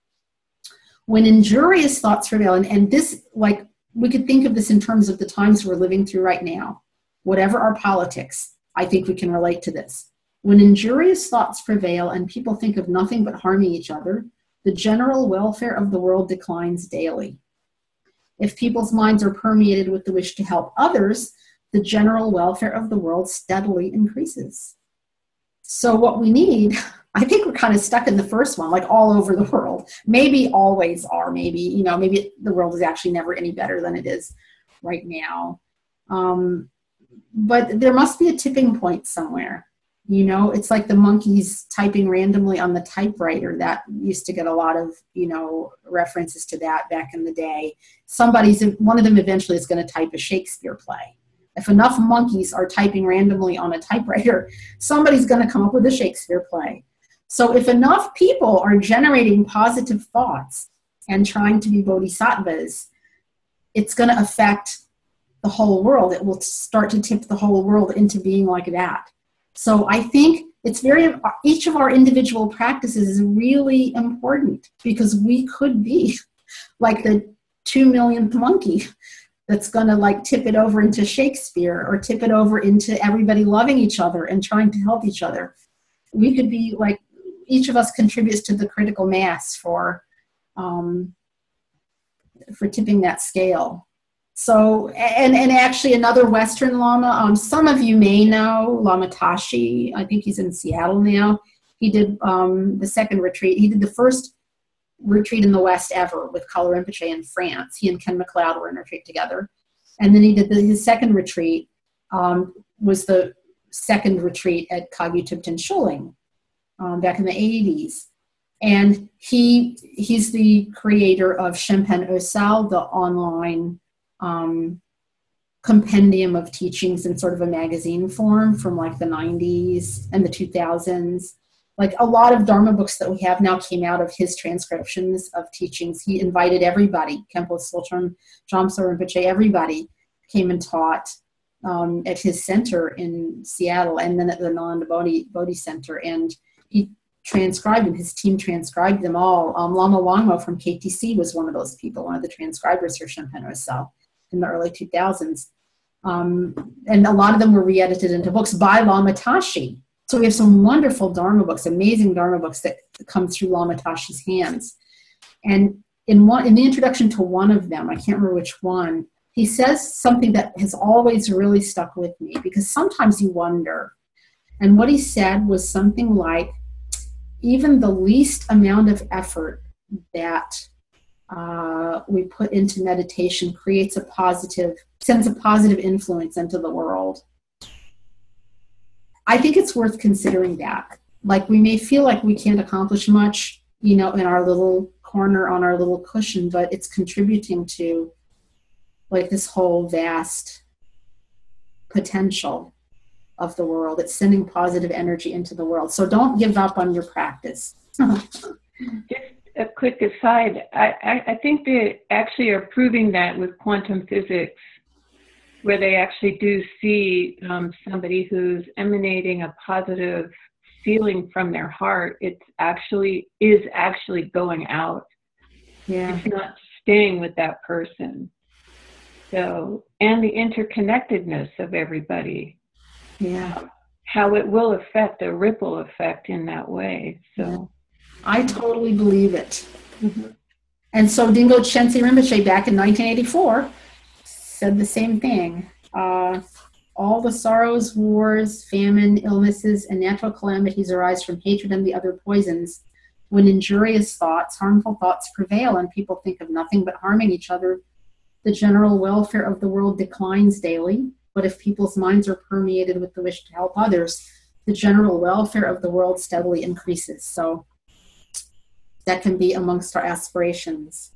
When injurious thoughts prevail, and this, we could think of this in terms of the times we're living through right now, whatever our politics, I think we can relate to this. When injurious thoughts prevail and people think of nothing but harming each other, the general welfare of the world declines daily. If people's minds are permeated with the wish to help others, the general welfare of the world steadily increases. So what we need, I think we're kind of stuck in the first one, all over the world. Maybe always are, maybe the world is actually never any better than it is right now. But there must be a tipping point somewhere. It's like the monkeys typing randomly on the typewriter. That used to get a lot of, references to that back in the day. One of them eventually is going to type a Shakespeare play. If enough monkeys are typing randomly on a typewriter, somebody's going to come up with a Shakespeare play. So if enough people are generating positive thoughts and trying to be bodhisattvas, it's going to affect the whole world. It will start to tip the whole world into being like that. So I think each of our individual practices is really important, because we could be like the 2 millionth monkey that's going to tip it over into Shakespeare, or tip it over into everybody loving each other and trying to help each other. We could be each of us contributes to the critical mass for tipping that scale. So, and actually another Western Lama, some of you may know Lama Tashi. I think he's in Seattle now. He did the second retreat. He did the first retreat in the West ever with Kalu Rinpoche in France. He and Ken MacLeod were in a retreat together. And then he did his second retreat, was the second retreat at Kagyu Tupten Shuling back in the 80s. And he's the creator of Shempen Osal, the online compendium of teachings in sort of a magazine form from the 90s and the 2000s. A lot of Dharma books that we have now came out of his transcriptions of teachings. He invited everybody, Khenpo Tsultrim, Jamso Rinpoche, everybody came and taught at his center in Seattle, and then at the Nalanda Bodhi Center. And transcribed them. His team transcribed them all. Lama Wangmo from KTC was one of those people, one of the transcribers for Shenpen Rosal in the early 2000s. And a lot of them were re-edited into books by Lama Tashi. So we have some wonderful Dharma books, amazing Dharma books that come through Lama Tashi's hands. And in the introduction to one of them, I can't remember which one, he says something that has always really stuck with me, because sometimes you wonder. And what he said was something like, even the least amount of effort that we put into meditation sends a positive influence into the world. I think it's worth considering that. Like, we may feel like we can't accomplish much, in our little corner on our little cushion, but it's contributing to like this whole vast potential of the world. It's sending positive energy into the world. So don't give up on your practice. Just a quick aside, I think they actually are proving that with quantum physics, where they actually do see somebody who's emanating a positive feeling from their heart. It is actually going out. Yeah. It's not staying with that person. So, and the interconnectedness of everybody. Yeah. How it will affect a ripple effect in that way. So I totally believe it. mm-hmm. And so Dingo Chensi Rinpoche back in 1984 said the same thing. All the sorrows, wars, famine, illnesses, and natural calamities arise from hatred and the other poisons. When injurious thoughts, harmful thoughts prevail and people think of nothing but harming each other, the general welfare of the world declines daily. But if people's minds are permeated with the wish to help others, the general welfare of the world steadily increases. So that can be amongst our aspirations.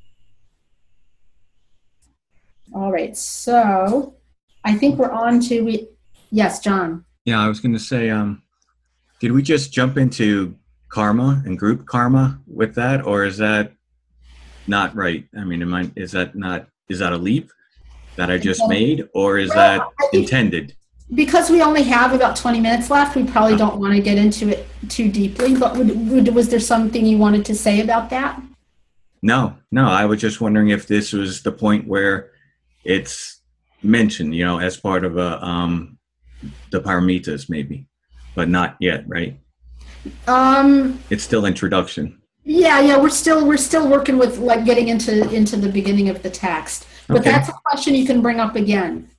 All right, so I think we're on to, yes, John. Yeah, I was going to say, did we just jump into karma and group karma with that, or is that not right? I mean, is that a leap that I just made, or is that intended? Because we only have about 20 minutes left, we probably don't want to get into it too deeply, but was there something you wanted to say about that? No, I was just wondering if this was the point where it's mentioned, as part of the paramitas maybe, but not yet, right? It's still introduction. Yeah, we're still working with like getting into the beginning of the text. But Okay. That's a question you can bring up again.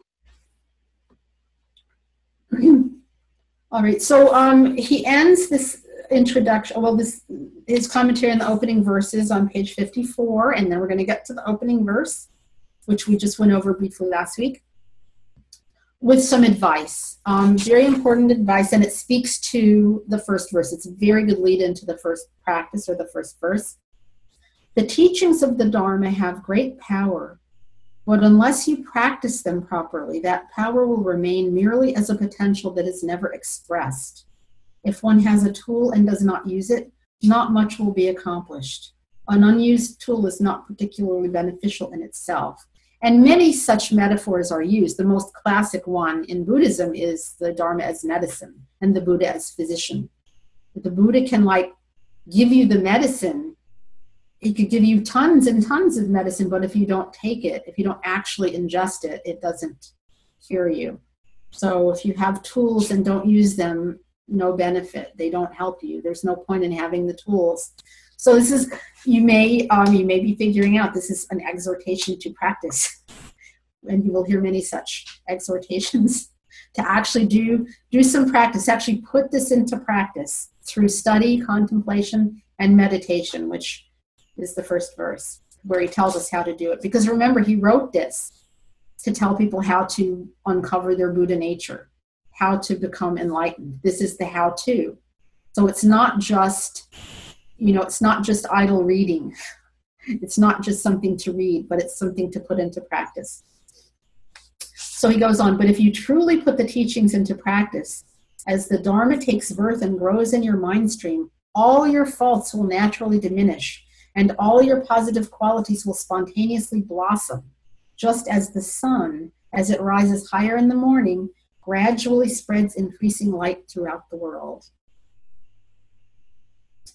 All right, so he ends this introduction, his commentary on the opening verses on page 54, and then we're going to get to the opening verse, which we just went over briefly last week, with some advice. Very important advice, and it speaks to the first verse. It's a very good lead into the first practice or the first verse. The teachings of the Dharma have great power, but unless you practice them properly, that power will remain merely as a potential that is never expressed. If one has a tool and does not use it, not much will be accomplished. An unused tool is not particularly beneficial in itself. And many such metaphors are used. The most classic one in Buddhism is the Dharma as medicine and the Buddha as physician. But the Buddha can give you the medicine. He could give you tons and tons of medicine, but if you don't take it, if you don't actually ingest it, it doesn't cure you. So if you have tools and don't use them, no benefit. They don't help you. There's no point in having the tools. So this is, you may be figuring out this is an exhortation to practice. And you will hear many such exhortations to actually do some practice, actually put this into practice through study, contemplation, and meditation, which is the first verse, where he tells us how to do it. Because remember, he wrote this to tell people how to uncover their Buddha nature, how to become enlightened. This is the how-to. So it's not just, it's not just idle reading. It's not just something to read, but it's something to put into practice. So he goes on, but if you truly put the teachings into practice, as the Dharma takes birth and grows in your mind stream, all your faults will naturally diminish, and all your positive qualities will spontaneously blossom, just as the sun, as it rises higher in the morning, gradually spreads increasing light throughout the world.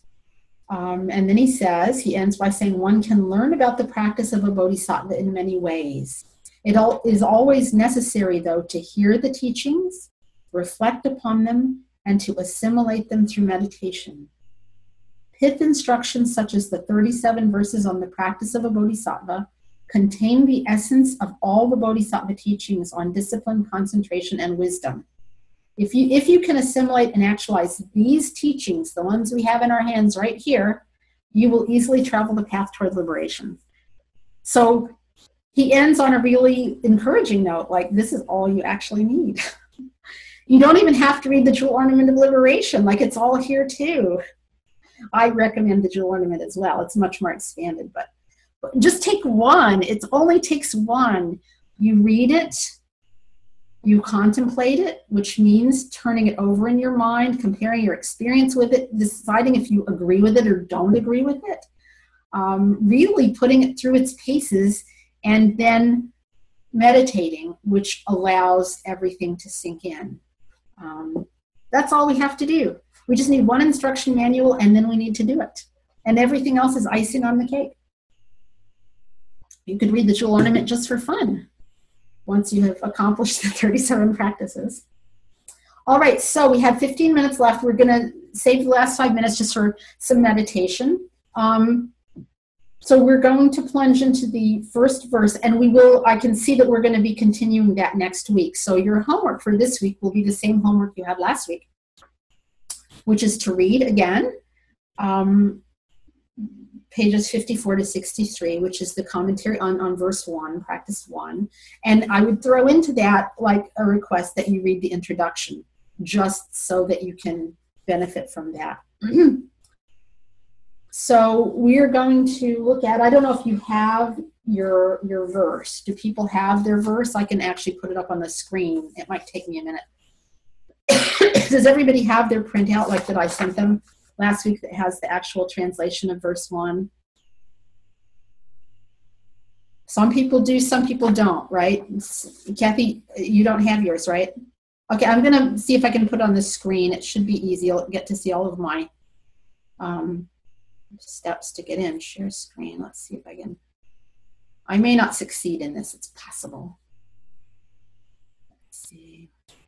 And then he ends by saying, one can learn about the practice of a bodhisattva in many ways. It is always necessary, though, to hear the teachings, reflect upon them, and to assimilate them through meditation. Pith instructions such as the 37 verses on the practice of a bodhisattva contain the essence of all the bodhisattva teachings on discipline, concentration, and wisdom. If you can assimilate and actualize these teachings, the ones we have in our hands right here, you will easily travel the path toward liberation. So he ends on a really encouraging note, like this is all you actually need. You don't even have to read the Jewel Ornament of Liberation, like it's all here too. I recommend the Jewel Ornament as well. It's much more expanded, but just take one. It only takes one. You read it, you contemplate it, which means turning it over in your mind, comparing your experience with it, deciding if you agree with it or don't agree with it, really putting it through its paces, and then meditating, which allows everything to sink in. That's all we have to do. We just need one instruction manual, and then we need to do it. And everything else is icing on the cake. You could read the Jewel Ornament just for fun once you have accomplished the 37 practices. All right, so we have 15 minutes left. We're going to save the last 5 minutes just for some meditation. So we're going to plunge into the first verse, and I can see that we're going to be continuing that next week. So your homework for this week will be the same homework you had last week, which is to read again, pages 54 to 63, which is the commentary on verse 1, practice 1. And I would throw into that like a request that you read the introduction, just so that you can benefit from that. So we're going to look at, I don't know if you have your verse. Do people have their verse? I can actually put it up on the screen. It might take me a minute. Does everybody have their printout like that I sent them last week that has the actual translation of verse 1? Some people do, some people don't, right? Kathy, you don't have yours, right? Okay, I'm going to see if I can put it on the screen. It should be easy. You'll get to see all of my steps to get in. Share screen. Let's see if I can. I may not succeed in this. It's possible. Let's see.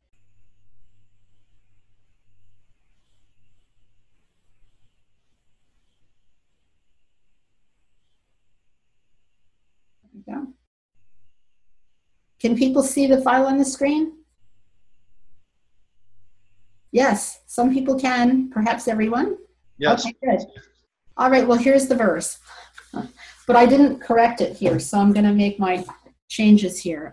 There we go. Can people see the file on the screen? Yes, some people can, perhaps everyone. Yes. Okay, good. All right, well, here's the verse. But I didn't correct it here, so I'm going to make my changes here.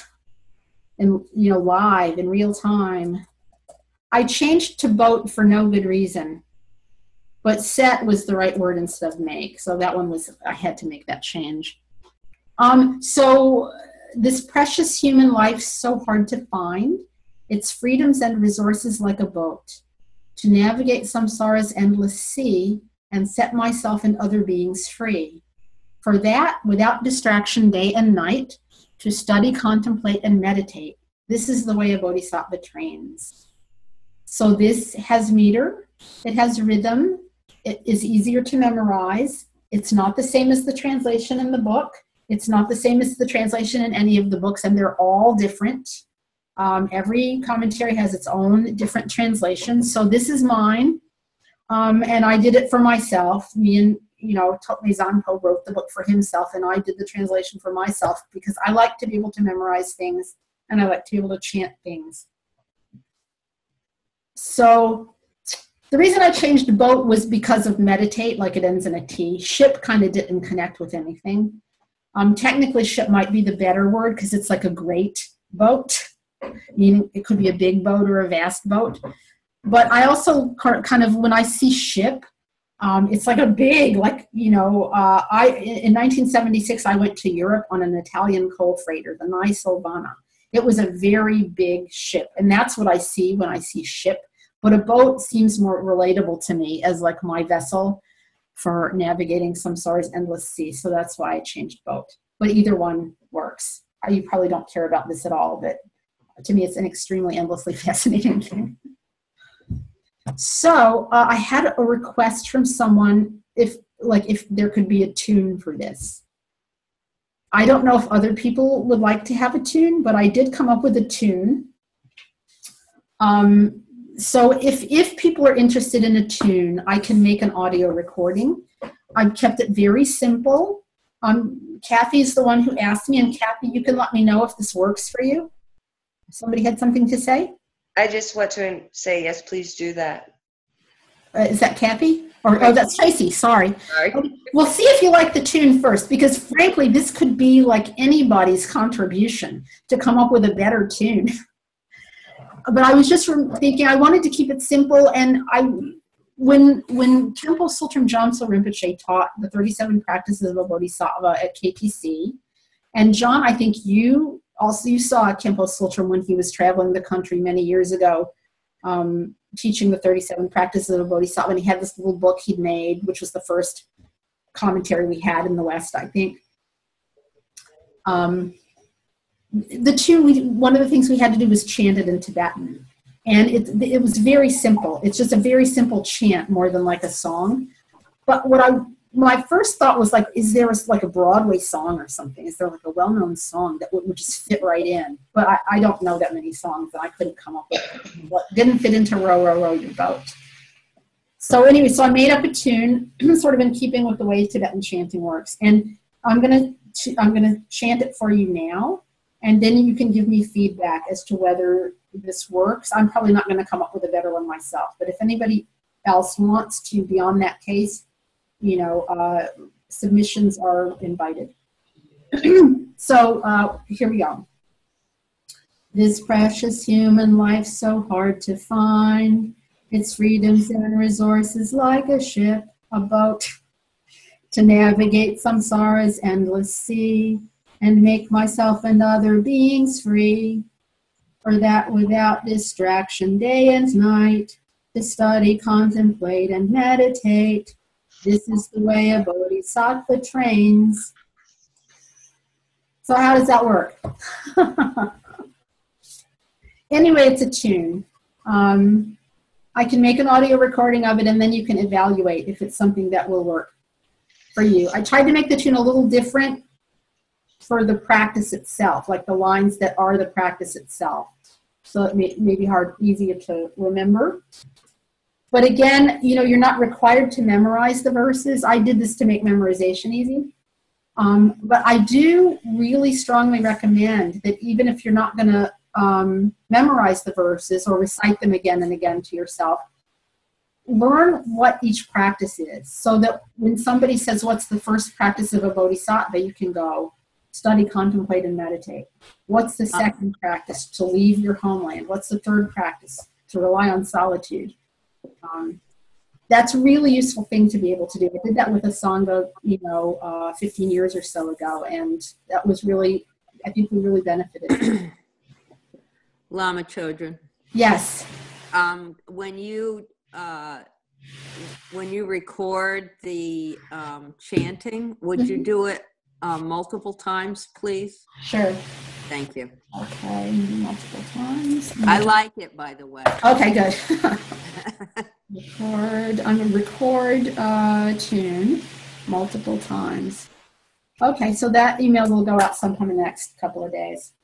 Live, in real time. I changed to boat for no good reason. But set was the right word instead of make. So that one was, I had to make that change. So this precious human life, so hard to find. Its freedoms and resources like a boat. To navigate samsara's endless sea and set myself and other beings free. For that, without distraction day and night, to study, contemplate, and meditate. This is the way a bodhisattva trains. So this has meter, it has rhythm, it is easier to memorize. It's not the same as the translation in the book. It's not the same as the translation in any of the books, and they're all different. Every commentary has its own different translations. So this is mine. And I did it for myself. Me and, Totme Zanpo wrote the book for himself, and I did the translation for myself because I like to be able to memorize things and I like to be able to chant things. So the reason I changed boat was because of meditate, like it ends in a T. Ship kind of didn't connect with anything. Technically, ship might be the better word because it's like a great boat, meaning it could be a big boat or a vast boat. But I also kind of, when I see ship, it's like a big, in 1976, I went to Europe on an Italian coal freighter, the Nai Silvana. It was a very big ship, and that's what I see when I see ship. But a boat seems more relatable to me as like my vessel for navigating samsara's endless sea. So that's why I changed boat. But either one works. You probably don't care about this at all, but to me, it's an extremely endlessly fascinating thing. So I had a request from someone if there could be a tune for this. I don't know if other people would like to have a tune, but I did come up with a tune. So if people are interested in a tune, I can make an audio recording. I've kept it very simple. Kathy's the one who asked me, and Kathy, you can let me know if this works for you. Somebody had something to say? I just want to say, yes, please do that. Is that Kathy? Oh, that's Tracy, sorry. Sorry. We'll see if you like the tune first, because frankly, this could be like anybody's contribution to come up with a better tune. But I was just thinking, I wanted to keep it simple, and when Khenpo Tsultrim Gyaltsen Rinpoche taught the 37 practices of a Bodhisattva at KPC, and John, I think you saw Khenpo Tsultrim when he was traveling the country many years ago, teaching the 37 practices of a Bodhisattva, and he had this little book he'd made, which was the first commentary we had in the West, I think. The tune, one of the things we had to do was chant it in Tibetan. And it was very simple. It's just a very simple chant more than like a song. But my first thought was like, is there like a Broadway song or something? Is there like a well-known song that would just fit right in? But I don't know that many songs, and I couldn't come up with what didn't fit into Row, Row, Row Your Boat. So anyway, so I made up a tune sort of in keeping with the way Tibetan chanting works. And I'm gonna chant it for you now. And then you can give me feedback as to whether this works. I'm probably not going to come up with a better one myself. But if anybody else wants to be on that case, submissions are invited. So here we go. This precious human life so hard to find. Its freedoms and resources like a ship, a boat, to navigate samsara's endless sea. And make myself and other beings free, for that without distraction day and night, to study, contemplate, and meditate. This is the way a bodhisattva trains. So how does that work? Anyway, it's a tune. I can make an audio recording of it, and then you can evaluate if it's something that will work for you. I tried to make the tune a little different for the practice itself, like the lines that are the practice itself. So it may be easier to remember. But again, you're not required to memorize the verses. I did this to make memorization easy. But I do really strongly recommend that even if you're not going to memorize the verses or recite them again and again to yourself, learn what each practice is, so that when somebody says, what's the first practice of a bodhisattva, you can go, study, contemplate, and meditate. What's the second practice? To leave your homeland. What's the third practice? To rely on solitude. That's a really useful thing to be able to do. I did that with a Sangha, 15 years or so ago, and that was really, I think we really benefited. Lama Chodron. Yes. When you record the chanting, would you do it multiple times, please? Sure. Thank you. Okay, multiple times. I like it, by the way. Okay, good. I'm going to record tune multiple times. Okay, so that email will go out sometime in the next couple of days.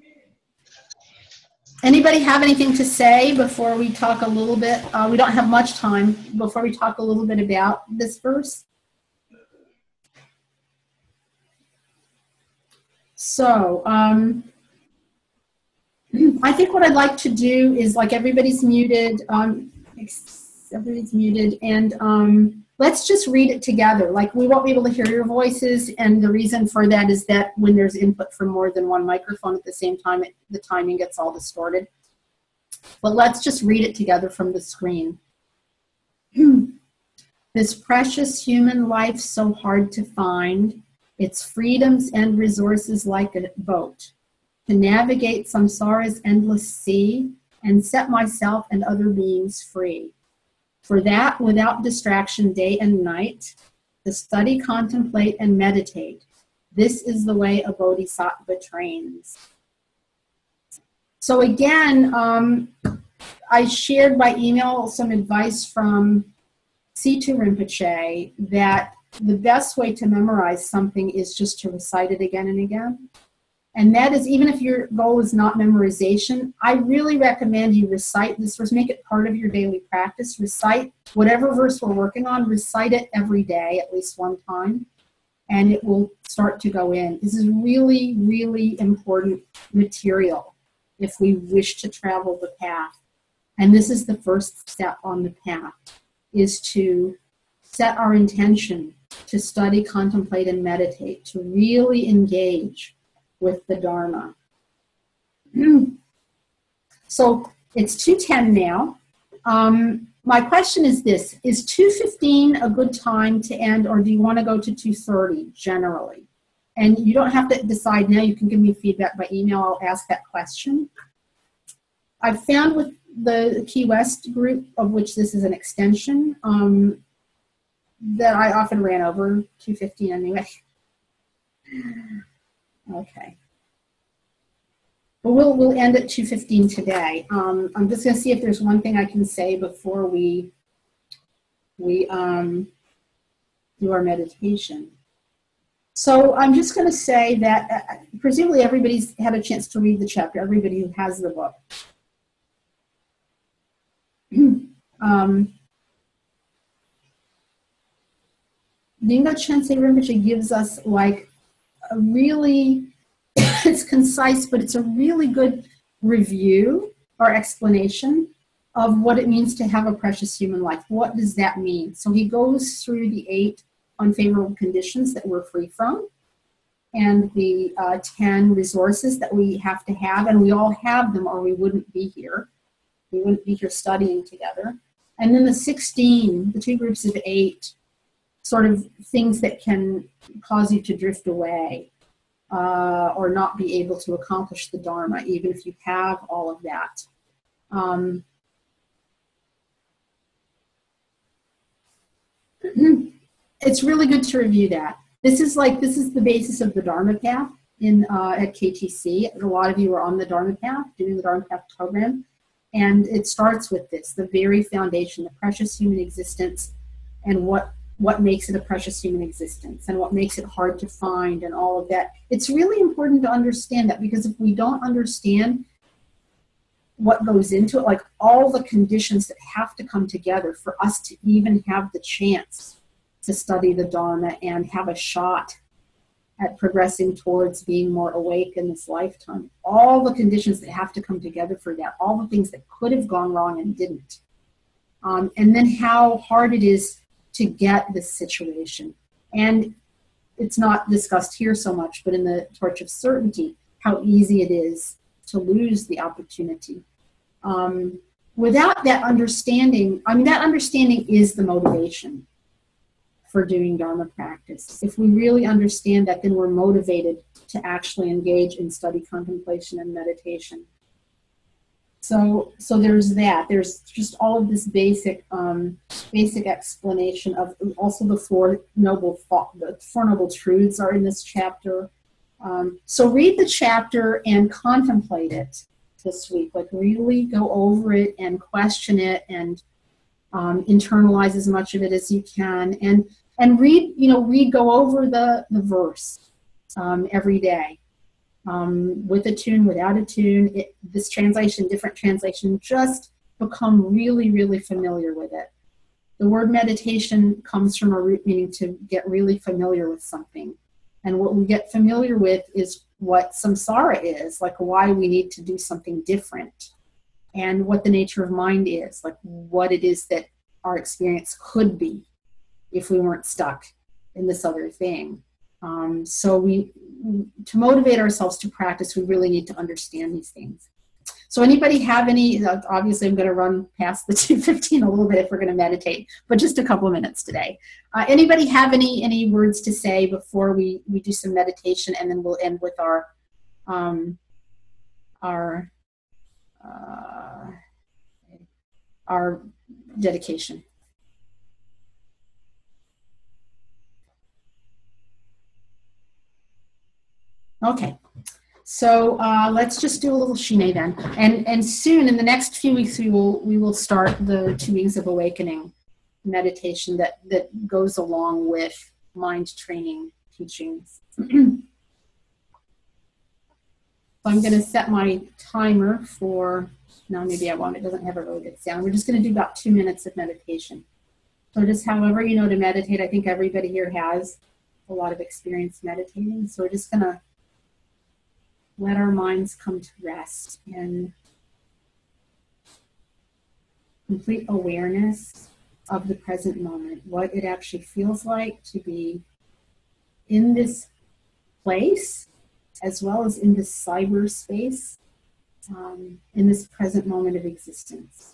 Anybody have anything to say before we talk a little bit? We don't have much time before we talk a little bit about this verse. So I think what I'd like to do is, like, everybody's muted, and let's just read it together. Like, we won't be able to hear your voices, and the reason for that is that when there's input from more than one microphone at the same time, the timing gets all distorted. But let's just read it together from the screen. This precious human life so hard to find, its freedoms and resources like a boat, to navigate samsara's endless sea and set myself and other beings free. For that, without distraction day and night, to study, contemplate, and meditate. This is the way a bodhisattva trains. So again, I shared by email some advice from C2 Rinpoche that the best way to memorize something is just to recite it again and again. And that is, even if your goal is not memorization, I really recommend you recite this verse, make it part of your daily practice. Recite whatever verse we're working on, recite it every day at least one time, and it will start to go in. This is really, really important material if we wish to travel the path. And this is the first step on the path, is to set our intention to study, contemplate, and meditate, to really engage with the Dharma. So it's 2:10 now. My question is this: is 2:15 a good time to end, or do you want to go to 2:30 generally? And you don't have to decide now. You can give me feedback by email. I'll ask that question. I've found with the Key West group, of which this is an extension, that I often ran over 2:15 anyway. Okay. But we'll end at 2:15 today. I'm just going to see if there's one thing I can say before we do our meditation. So I'm just going to say that presumably everybody's had a chance to read the chapter, everybody who has the book. Nyingma Chensei Rinpoche gives us like a really, it's concise, but it's a really good review or explanation of what it means to have a precious human life. What does that mean? So he goes through the 8 unfavorable conditions that we're free from, and the 10 resources that we have to have, and we all have them or we wouldn't be here. We wouldn't be here studying together. And then the 16, the 2 groups of 8, sort of things that can cause you to drift away or not be able to accomplish the Dharma, even if you have all of that. It's really good to review that. This is the basis of the Dharma path at KTC. A lot of you are on the Dharma path, doing the Dharma path program. And it starts with this, the very foundation, the precious human existence, and what makes it a precious human existence, and what makes it hard to find, and all of that. It's really important to understand that, because if we don't understand what goes into it, like all the conditions that have to come together for us to even have the chance to study the Dharma and have a shot at progressing towards being more awake in this lifetime, all the conditions that have to come together for that, all the things that could have gone wrong and didn't. And then how hard it is to get this situation. And it's not discussed here so much, but in the Torch of Certainty, how easy it is to lose the opportunity. Without that understanding, that understanding is the motivation for doing Dharma practice. If we really understand that, then we're motivated to actually engage in study, contemplation, and meditation. So there's that. There's just all of this basic explanation of also the Four Noble Truths are in this chapter. So read the chapter and contemplate it this week. Like really go over it and question it and internalize as much of it as you can. And read, go over the verse every day. With a tune, without a tune, this translation, different translation, just become really, really familiar with it. The word meditation comes from a root meaning to get really familiar with something. And what we get familiar with is what samsara is, like why we need to do something different, and what the nature of mind is, like what it is that our experience could be if we weren't stuck in this other thing. So to motivate ourselves to practice, we really need to understand these things. So anybody have any, obviously I'm going to run past the 2:15 a little bit if we're going to meditate, but just a couple of minutes today. Anybody have any words to say before we do some meditation, and then we'll end with our dedication. Okay, So let's just do a little Shine then. And soon, in the next few weeks, we will start the 2 Wings of Awakening meditation that goes along with mind training teachings. So I'm going to set my timer for, no, maybe I won't. It doesn't have a really good sound. We're just going to do about 2 minutes of meditation. So just however you know to meditate. I think everybody here has a lot of experience meditating. So we're just going to let our minds come to rest in complete awareness of the present moment, what it actually feels like to be in this place, as well as in this cyberspace, in this present moment of existence.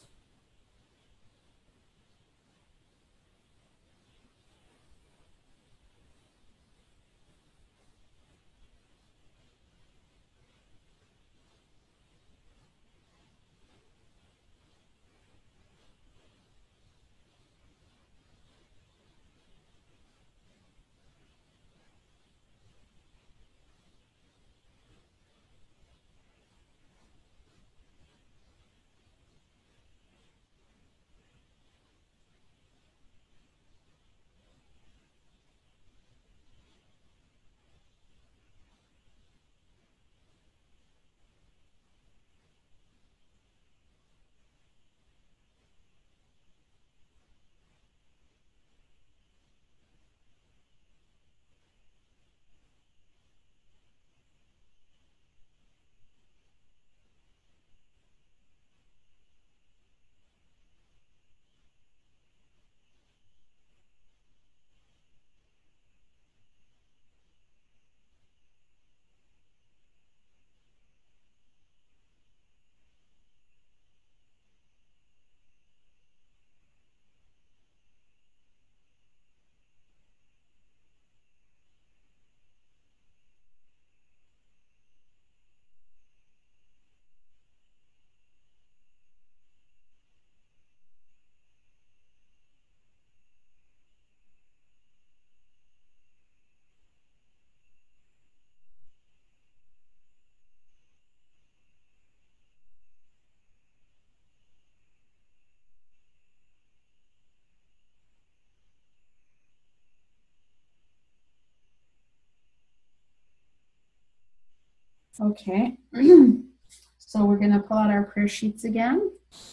Okay, so we're going to pull out our prayer sheets again.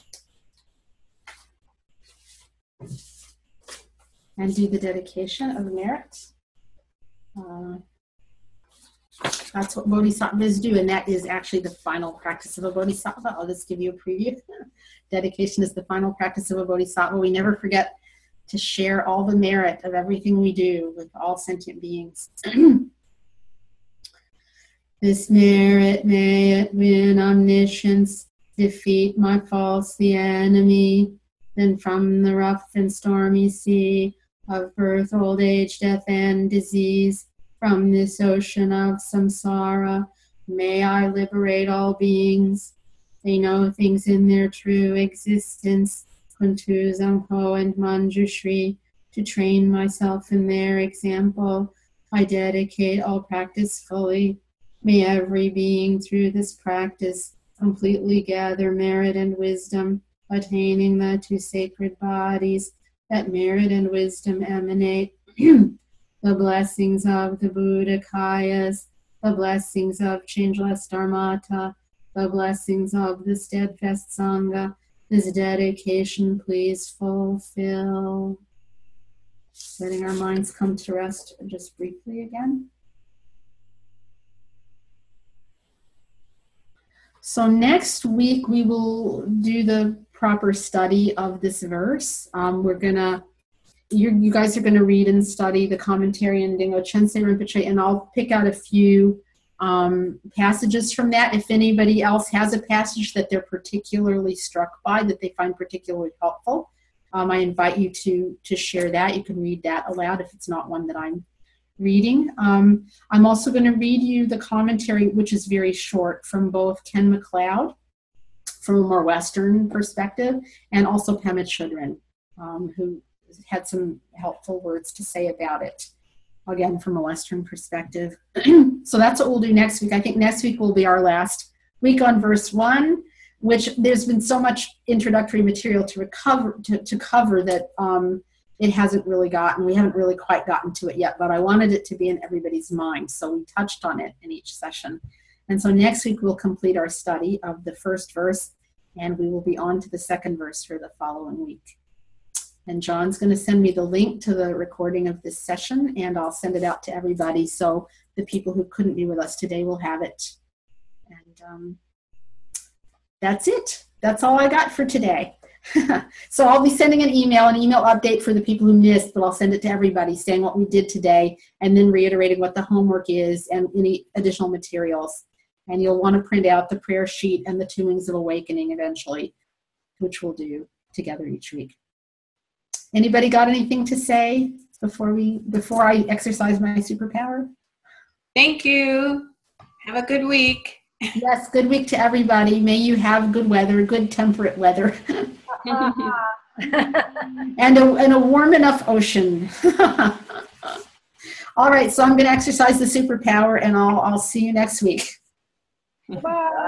And do the dedication of merit. That's what bodhisattvas do, and that is actually the final practice of a bodhisattva. I'll just give you a preview. Dedication is the final practice of a bodhisattva. We never forget to share all the merit of everything we do with all sentient beings. This merit, may it win omniscience, defeat my false the enemy, then from the rough and stormy sea of birth, old age, death, and disease, from this ocean of samsara, may I liberate all beings. They know things in their true existence, Kuntu, Zampo, and Manjushri, to train myself in their example. I dedicate all practice fully. May every being through this practice completely gather merit and wisdom, attaining the 2 sacred bodies that merit and wisdom emanate. The blessings of the Buddhakayas, the blessings of changeless Dharmata, the blessings of the steadfast Sangha, this dedication please fulfill. Letting our minds come to rest just briefly again. So next week we will do the proper study of this verse. You guys are gonna read and study the commentary in Dingo Chensei Rinpoche, and I'll pick out a few passages from that. If anybody else has a passage that they're particularly struck by, that they find particularly helpful, I invite you to share that. You can read that aloud if it's not one that I'm reading. I'm also going to read you the commentary, which is very short, from both Ken MacLeod, from a more Western perspective, and also Pema Chodron, who had some helpful words to say about it. again, from a Western perspective. So that's what we'll do next week. I think next week will be our last week on verse 1, which there's been so much introductory material to cover that it hasn't really we haven't really quite gotten to it yet, but I wanted it to be in everybody's mind. So we touched on it in each session. And so next week we'll complete our study of the first verse, and we will be on to the second verse for the following week. And John's going to send me the link to the recording of this session, and I'll send it out to everybody. So the people who couldn't be with us today will have it. And that's it. That's all I got for today. So I'll be sending an email update for the people who missed, but I'll send it to everybody saying what we did today and then reiterating what the homework is and any additional materials. And you'll want to print out the prayer sheet and the Two Wings of Awakening eventually, which we'll do together each week. Anybody got anything to say before I exercise my superpower? Thank you. Have a good week. Yes, good week to everybody. May you have good weather, good temperate weather. and a warm enough ocean. All right, so I'm going to exercise the superpower, and I'll see you next week. Bye.